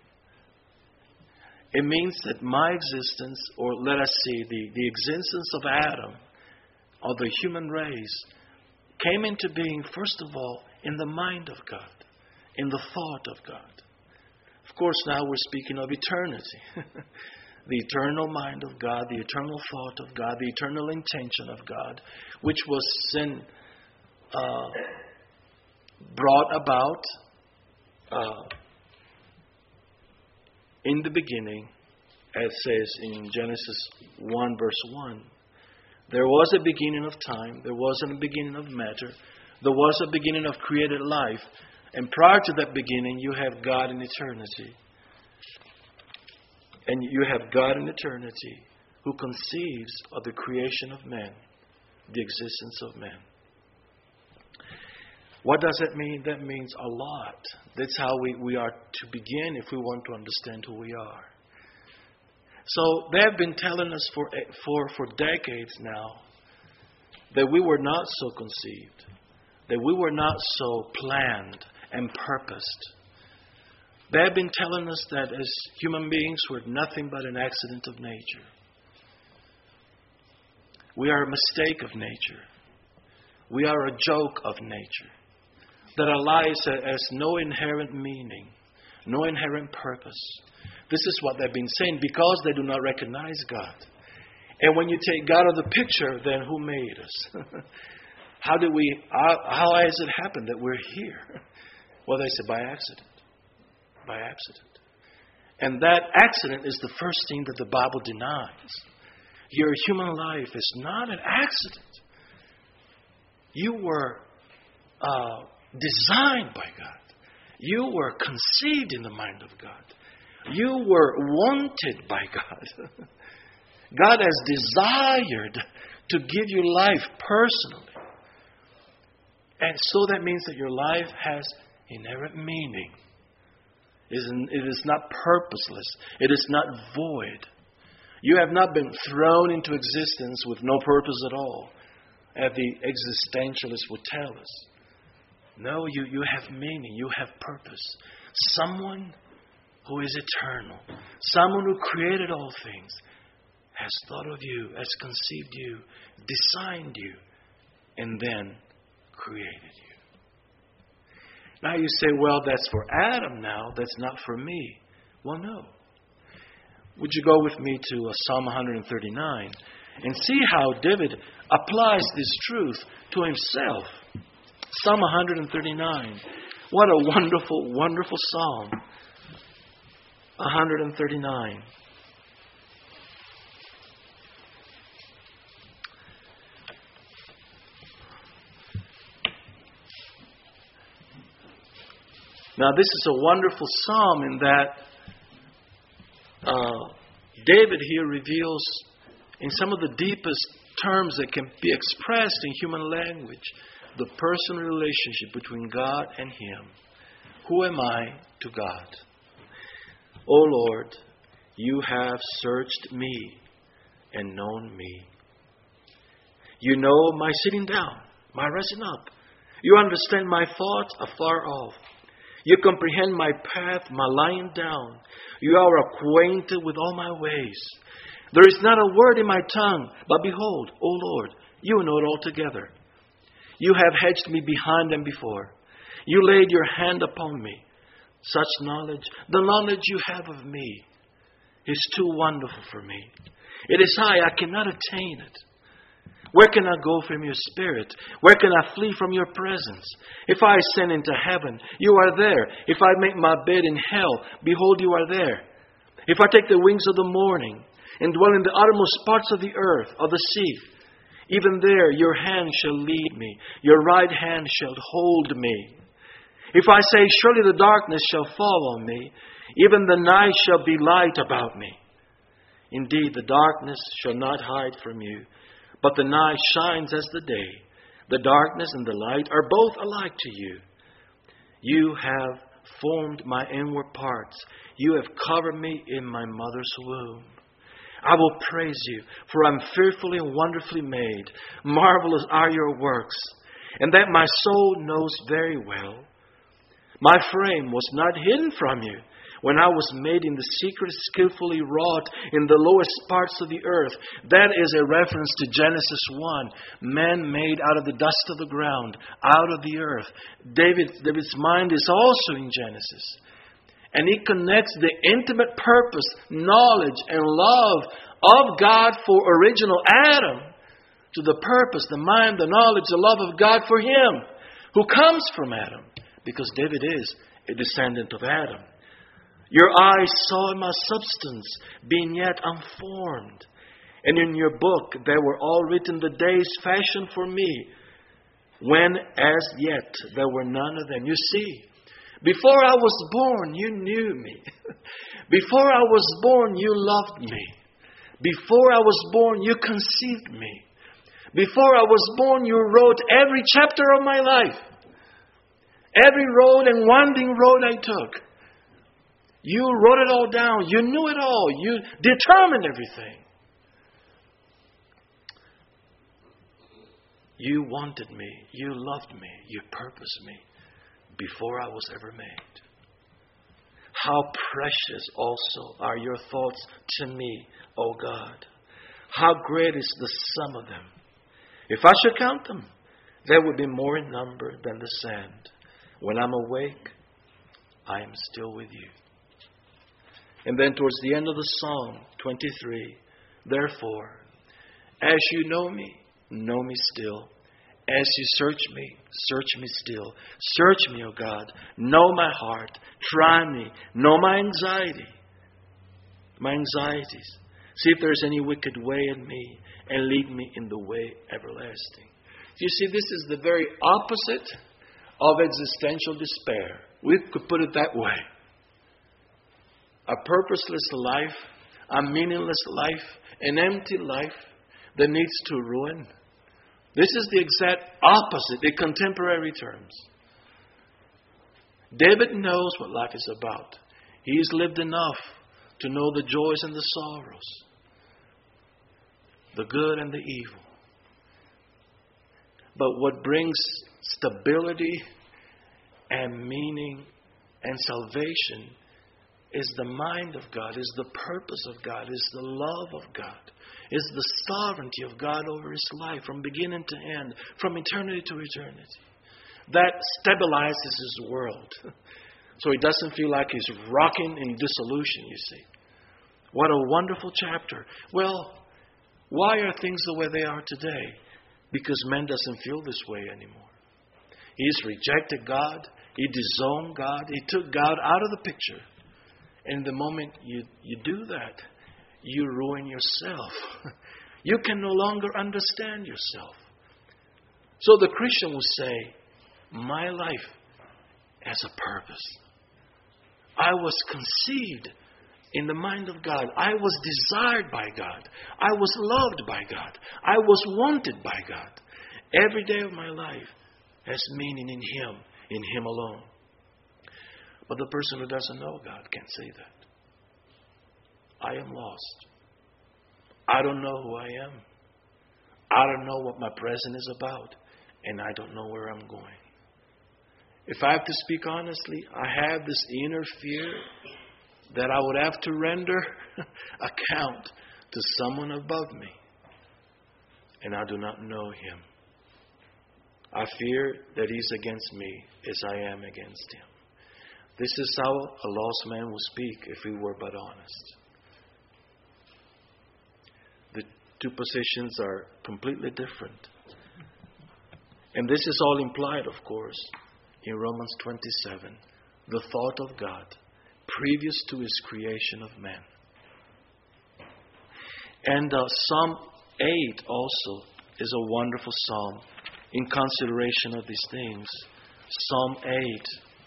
It means that my existence, or let us see, the, the existence of Adam, of the human race, came into being, first of all, in the mind of God, in the thought of God. Of course, now we're speaking of eternity. The eternal mind of God, the eternal thought of God, the eternal intention of God, which was then uh, brought about uh, in the beginning, as says in Genesis one, verse one. There was a beginning of time, there was a beginning of matter, there was a beginning of created life, and prior to that beginning, you have God in eternity. And you have God in eternity who conceives of the creation of man, the existence of man. What does that mean? That means a lot. That's how we, we are to begin if we want to understand who we are. So they have been telling us for, for, for decades now that we were not so conceived, that we were not so planned and purposed. They have been telling us that as human beings we're nothing but an accident of nature. We are a mistake of nature. We are a joke of nature. That our lives has no inherent meaning, no inherent purpose. This is what they've been saying because they do not recognize God. And when you take God out of the picture, then who made us? How did we? How, how has it happened that we're here? Well, they said by accident. By accident. And that accident is the first thing that the Bible denies. Your human life is not an accident. You were uh, designed by God. You were conceived in the mind of God. You were wanted by God. God has desired to give you life personally. And so that means that your life has inherent meaning. It is not purposeless. It is not void. You have not been thrown into existence with no purpose at all, as the existentialists would tell us. No, you, you have meaning. You have purpose. Someone who is eternal, someone who created all things, has thought of you, has conceived you, designed you, and then created you. Now you say, well, that's for Adam now, that's not for me. Well, no. Would you go with me to uh, Psalm one thirty-nine and see how David applies this truth to himself? Psalm one thirty-nine. What a wonderful, wonderful psalm. one thirty-nine. Now, this is a wonderful psalm in that uh, David here reveals in some of the deepest terms that can be expressed in human language the personal relationship between God and him. Who am I to God? O Lord, you have searched me and known me. You know my sitting down, my rising up. You understand my thoughts afar off. You comprehend my path, my lying down. You are acquainted with all my ways. There is not a word in my tongue, but behold, O Lord, you know it altogether. You have hedged me behind and before. You laid your hand upon me. Such knowledge, the knowledge you have of me, is too wonderful for me. It is high, I cannot attain it. Where can I go from your spirit? Where can I flee from your presence? If I ascend into heaven, you are there. If I make my bed in hell, behold, you are there. If I take the wings of the morning and dwell in the uttermost parts of the earth, of the sea, even there your hand shall lead me, your right hand shall hold me. If I say, surely the darkness shall fall on me, even the night shall be light about me. Indeed, the darkness shall not hide from you, but the night shines as the day. The darkness and the light are both alike to you. You have formed my inward parts. You have covered me in my mother's womb. I will praise you, for I am fearfully and wonderfully made. Marvelous are your works, and that my soul knows very well. My frame was not hidden from you when I was made in the secret, skillfully wrought in the lowest parts of the earth. That is a reference to Genesis one. Man made out of the dust of the ground, out of the earth. David, David's mind is also in Genesis. And he connects the intimate purpose, knowledge, and love of God for original Adam to the purpose, the mind, the knowledge, the love of God for him, who comes from Adam. Because David is a descendant of Adam. Your eyes saw my substance, being yet unformed. And in your book there were all written the days fashioned for me, when as yet there were none of them. You see, before I was born, you knew me. Before I was born, you loved me. Before I was born, you conceived me. Before I was born, you wrote every chapter of my life. Every road and winding road I took. You wrote it all down. You knew it all. You determined everything. You wanted me. You loved me. You purposed me before I was ever made. How precious also are your thoughts to me, O God. How great is the sum of them. If I should count them, they would be more in number than the sand. When I'm awake, I am still with you. And then towards the end of the Psalm, twenty-three, therefore, as you know me, know me still. As you search me, search me still. Search me, O God. Know my heart. Try me. Know my anxiety. My anxieties. See if there is any wicked way in me, and lead me in the way everlasting. You see, this is the very opposite of existential despair. We could put it that way. A purposeless life, a meaningless life, an empty life that needs to ruin. This is the exact opposite in contemporary terms. David knows what life is about. He's lived enough to know the joys and the sorrows, the good and the evil. But what brings stability and meaning and salvation is the mind of God, is the purpose of God, is the love of God, is the sovereignty of God over his life from beginning to end, from eternity to eternity. That stabilizes his world. So he doesn't feel like he's rocking in dissolution, you see. What a wonderful chapter. Well, why are things the way they are today? Because man doesn't feel this way anymore. He's rejected God. He disowned God. He took God out of the picture. And the moment you, you do that, you ruin yourself. You can no longer understand yourself. So the Christian will say, my life has a purpose. I was conceived in the mind of God. I was desired by God. I was loved by God. I was wanted by God. Every day of my life has meaning in Him, in Him alone. But the person who doesn't know God can't say that. I am lost. I don't know who I am. I don't know what my present is about. And I don't know where I'm going. If I have to speak honestly, I have this inner fear that I would have to render account to someone above me. And I do not know Him. I fear that He's against me as I am against Him. This is how a lost man will speak if he were but honest. The two positions are completely different. And this is all implied, of course, in Romans twenty-seven. The thought of God previous to His creation of man. And uh, Psalm eight also is a wonderful psalm in consideration of these things. Psalm eight.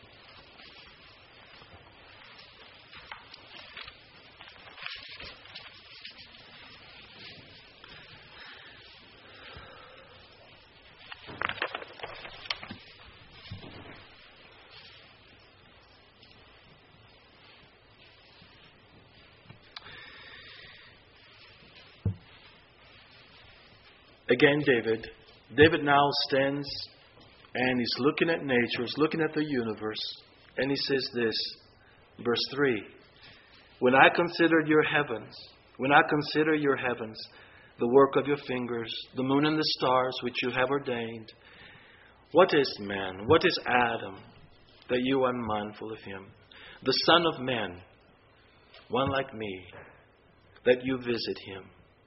Again, David. David now stands and he's looking at nature, he's looking at the universe, and he says this, verse three, When I consider your heavens, when I consider your heavens, the work of your fingers, the moon and the stars which you have ordained, what is man? What is Adam that you are mindful of him? The Son of Man, one like me, that you visit him.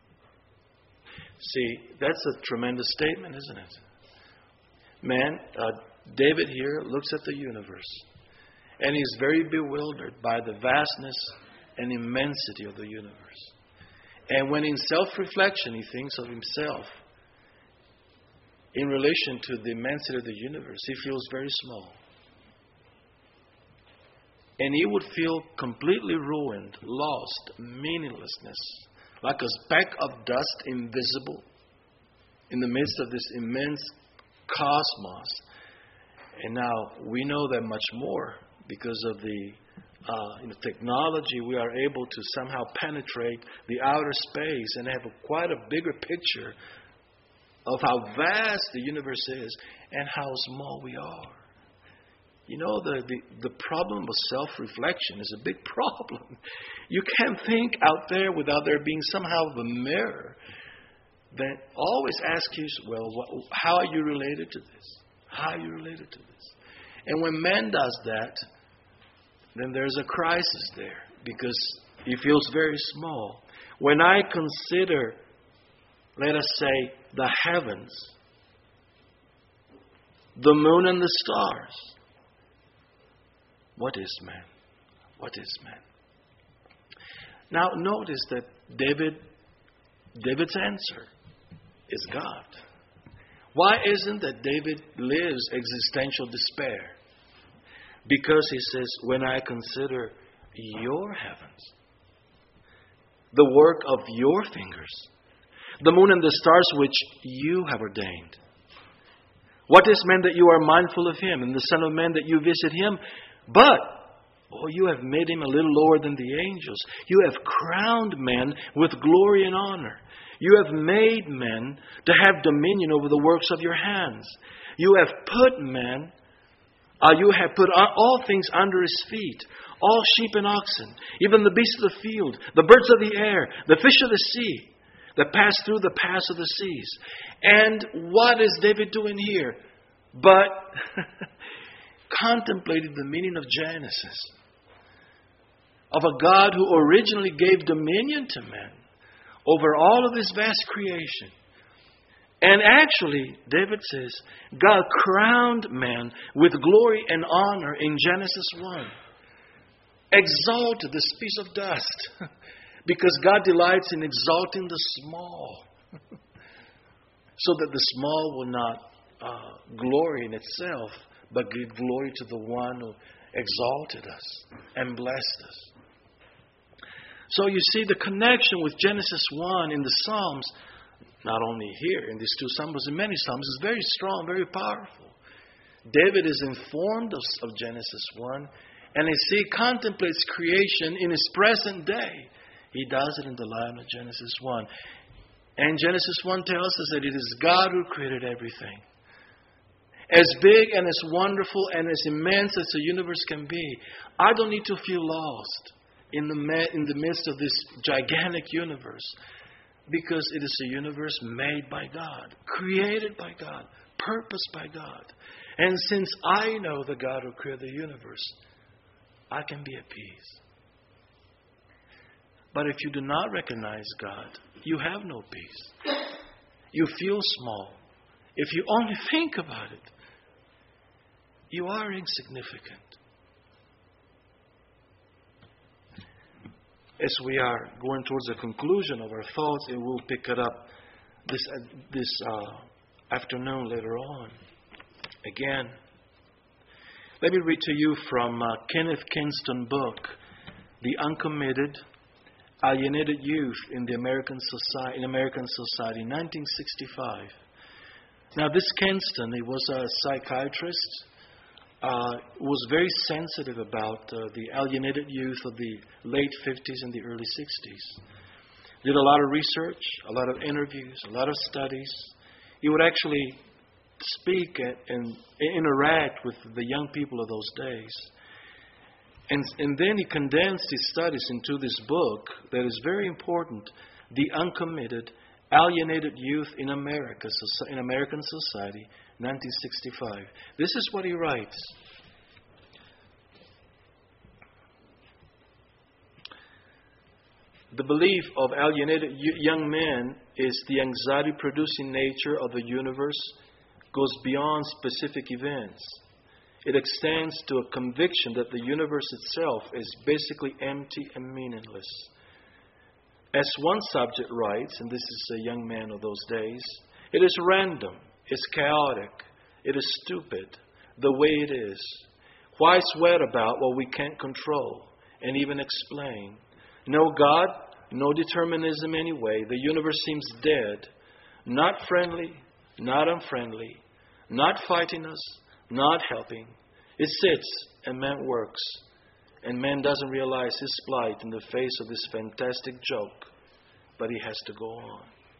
See, that's a tremendous statement, isn't it? Man, uh, David here looks at the universe, and he's very bewildered by the vastness and immensity of the universe. And when in self-reflection he thinks of himself in relation to the immensity of the universe, he feels very small. And he would feel completely ruined, lost, meaninglessness, like a speck of dust, invisible, in the midst of this immense cosmos. And now we know that much more because of the uh, you know, technology. We are able to somehow penetrate the outer space and have a, quite a bigger picture of how vast the universe is and how small we are. You know, the, the, the problem of self-reflection is a big problem. You can't think out there without there being somehow a mirror that always asks you, well, what, how are you related to this? How are you related to this? And when man does that, then there's a crisis there because he feels very small. When I consider, let us say, the heavens, the moon and the stars, what is man? What is man? Now notice that David, David's answer is God. Why isn't that David lives existential despair? Because he says, when I consider your heavens, the work of your fingers, the moon and the stars which you have ordained. What is man that you are mindful of him, and the Son of Man that you visit him? But, oh, you have made him a little lower than the angels. You have crowned men with glory and honor. You have made men to have dominion over the works of your hands. You have put men, uh, you have put all things under his feet, all sheep and oxen, even the beasts of the field, the birds of the air, the fish of the sea, that pass through the paths of the seas. And what is David doing here? But contemplating the meaning of Genesis, of a God who originally gave dominion to men over all of this vast creation. And actually, David says, God crowned man with glory and honor in Genesis one. Exalted this piece of dust. Because God delights in exalting the small. So that the small will not uh, glory in itself, but give glory to the one who exalted us and blessed us. So you see the connection with Genesis one in the Psalms, not only here in these two Psalms, but in many Psalms, is very strong, very powerful. David is informed of, of Genesis one, and as he contemplates creation in his present day, he does it in the light of Genesis one. And Genesis one tells us that it is God who created everything. As big and as wonderful and as immense as the universe can be, I don't need to feel lost in the in the midst of this gigantic universe, because it is a universe made by God, created by God, purposed by God. And since I know the God who created the universe, I can be at peace. But if you do not recognize God, you have no peace. You feel small. If you only think about it, you are insignificant. As we are going towards the conclusion of our thoughts, and we'll pick it up this uh, this uh, afternoon later on. Again, let me read to you from uh, Kenneth Kingston's book, "The Uncommitted, Alienated Youth in the American Society." In American Society, nineteen sixty-five. Now, this Kingston, he was a psychiatrist. Uh, was very sensitive about uh, the alienated youth of the late fifties and the early sixties. Did a lot of research, a lot of interviews, a lot of studies. He would actually speak and, and interact with the young people of those days. And, and then he condensed his studies into this book that is very important, "The Uncommitted, Alienated Youth in America, in American Society, nineteen sixty-five. This is what he writes. The belief of alienated young men is the anxiety-producing nature of the universe goes beyond specific events. It extends to a conviction that the universe itself is basically empty and meaningless. As one subject writes, and this is a young man of those days, it is random. It's chaotic. It is stupid, the way it is. Why sweat about what we can't control and even explain? No God, no determinism anyway. The universe seems dead, not friendly, not unfriendly, not fighting us, not helping. It sits and man works, and man doesn't realize his plight in the face of this fantastic joke, but he has to go on.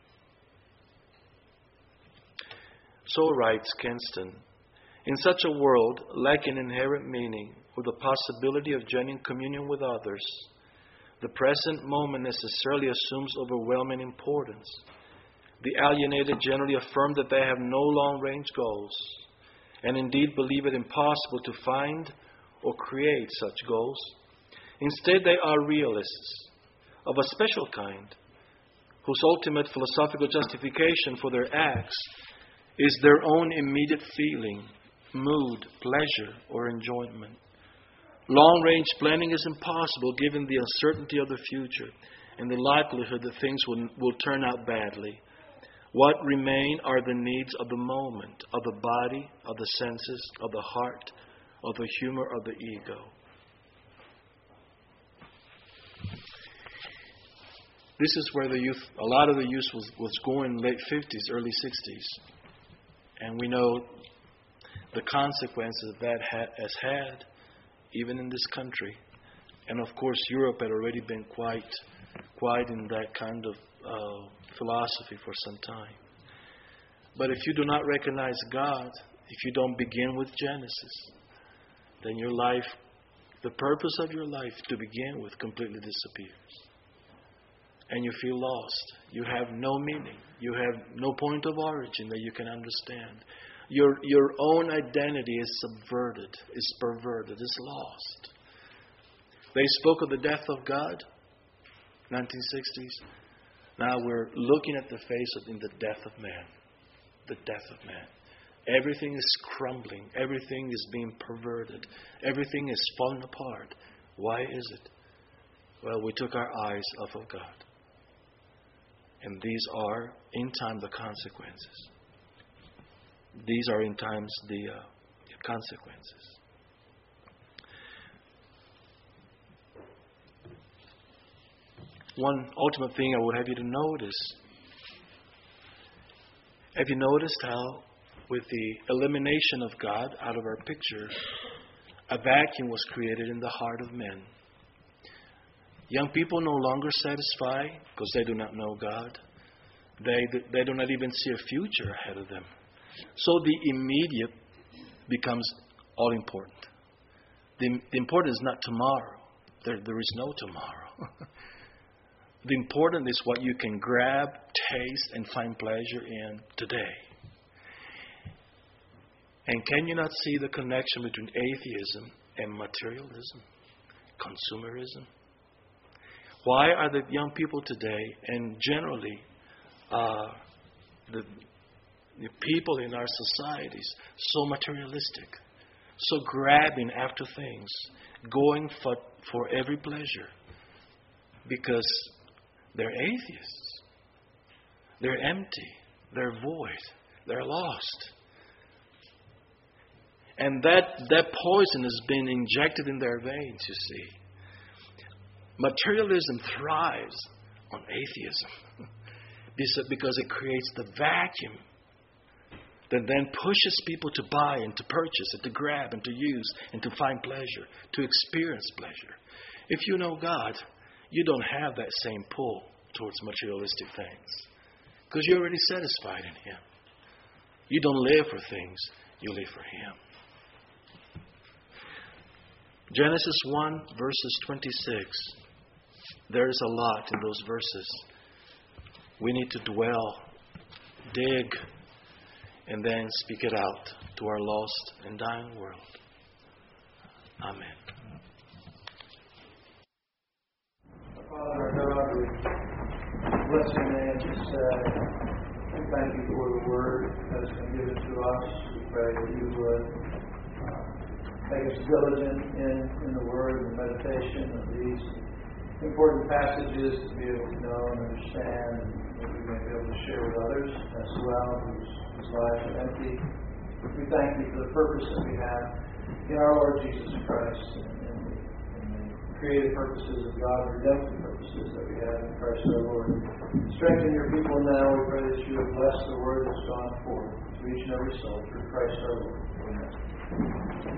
So writes Kingston, in such a world lacking inherent meaning, with the possibility of genuine communion with others, the present moment necessarily assumes overwhelming importance. The alienated generally affirm that they have no long-range goals, and indeed believe it impossible to find or create such goals. Instead, they are realists of a special kind, whose ultimate philosophical justification for their acts is their own immediate feeling, mood, pleasure, or enjoyment. Long-range planning is impossible given the uncertainty of the future and the likelihood that things will, will turn out badly. What remain are the needs of the moment, of the body, of the senses, of the heart, of the humor, of the ego. This is where the youth, a lot of the youth was, was going late fifties, early sixties. And we know the consequences that ha- has had, even in this country. And of course, Europe had already been quite, quite in that kind of uh, philosophy for some time. But if you do not recognize God, if you don't begin with Genesis, then your life, the purpose of your life to begin with, completely disappears. And you feel lost. You have no meaning. You have no point of origin that you can understand. Your, your own identity is subverted, is perverted, is lost. They spoke of the death of God, nineteen sixties. Now we're looking at the face of in the death of man. The death of man. Everything is crumbling. Everything is being perverted. Everything is falling apart. Why is it? Well, we took our eyes off of God. And these are, in time, the consequences. These are, in times, the uh, consequences. One ultimate thing I would have you to notice. Have you noticed how, with the elimination of God out of our picture, a vacuum was created in the heart of men? Young people no longer satisfy because they do not know God. They, they do not even see a future ahead of them. So the immediate becomes all important. The, the important is not tomorrow. There, there is no tomorrow. The important is what you can grab, taste, and find pleasure in today. And can you not see the connection between atheism and materialism, consumerism? Why are the young people today, and generally uh, the, the people in our societies, so materialistic, so grabbing after things, going for, for every pleasure? Because they're atheists. They're empty. They're void. They're lost. And that, that poison has been injected in their veins, you see. Materialism thrives on atheism because it creates the vacuum that then pushes people to buy and to purchase and to grab and to use and to find pleasure, to experience pleasure. If you know God, you don't have that same pull towards materialistic things because you're already satisfied in Him. You don't live for things, you live for Him. Genesis one, verses twenty-six. There's a lot in those verses. We need to dwell, dig, and then speak it out to our lost and dying world. Amen. Father, our God, we bless your name. Just uh, we thank you for the word that has been given to us. We pray that you would uh, make us diligent in, in the word and meditation of these important passages to be able to know and understand, and that we may be able to share with others as well whose, whose lives are empty. We thank you for the purpose that we have in our Lord Jesus Christ and, and, the, and the creative purposes of God, redemptive purposes that we have in Christ our Lord. Strengthen your people now. We pray that you would bless the word that's gone forth to each and every soul through Christ our Lord. Amen.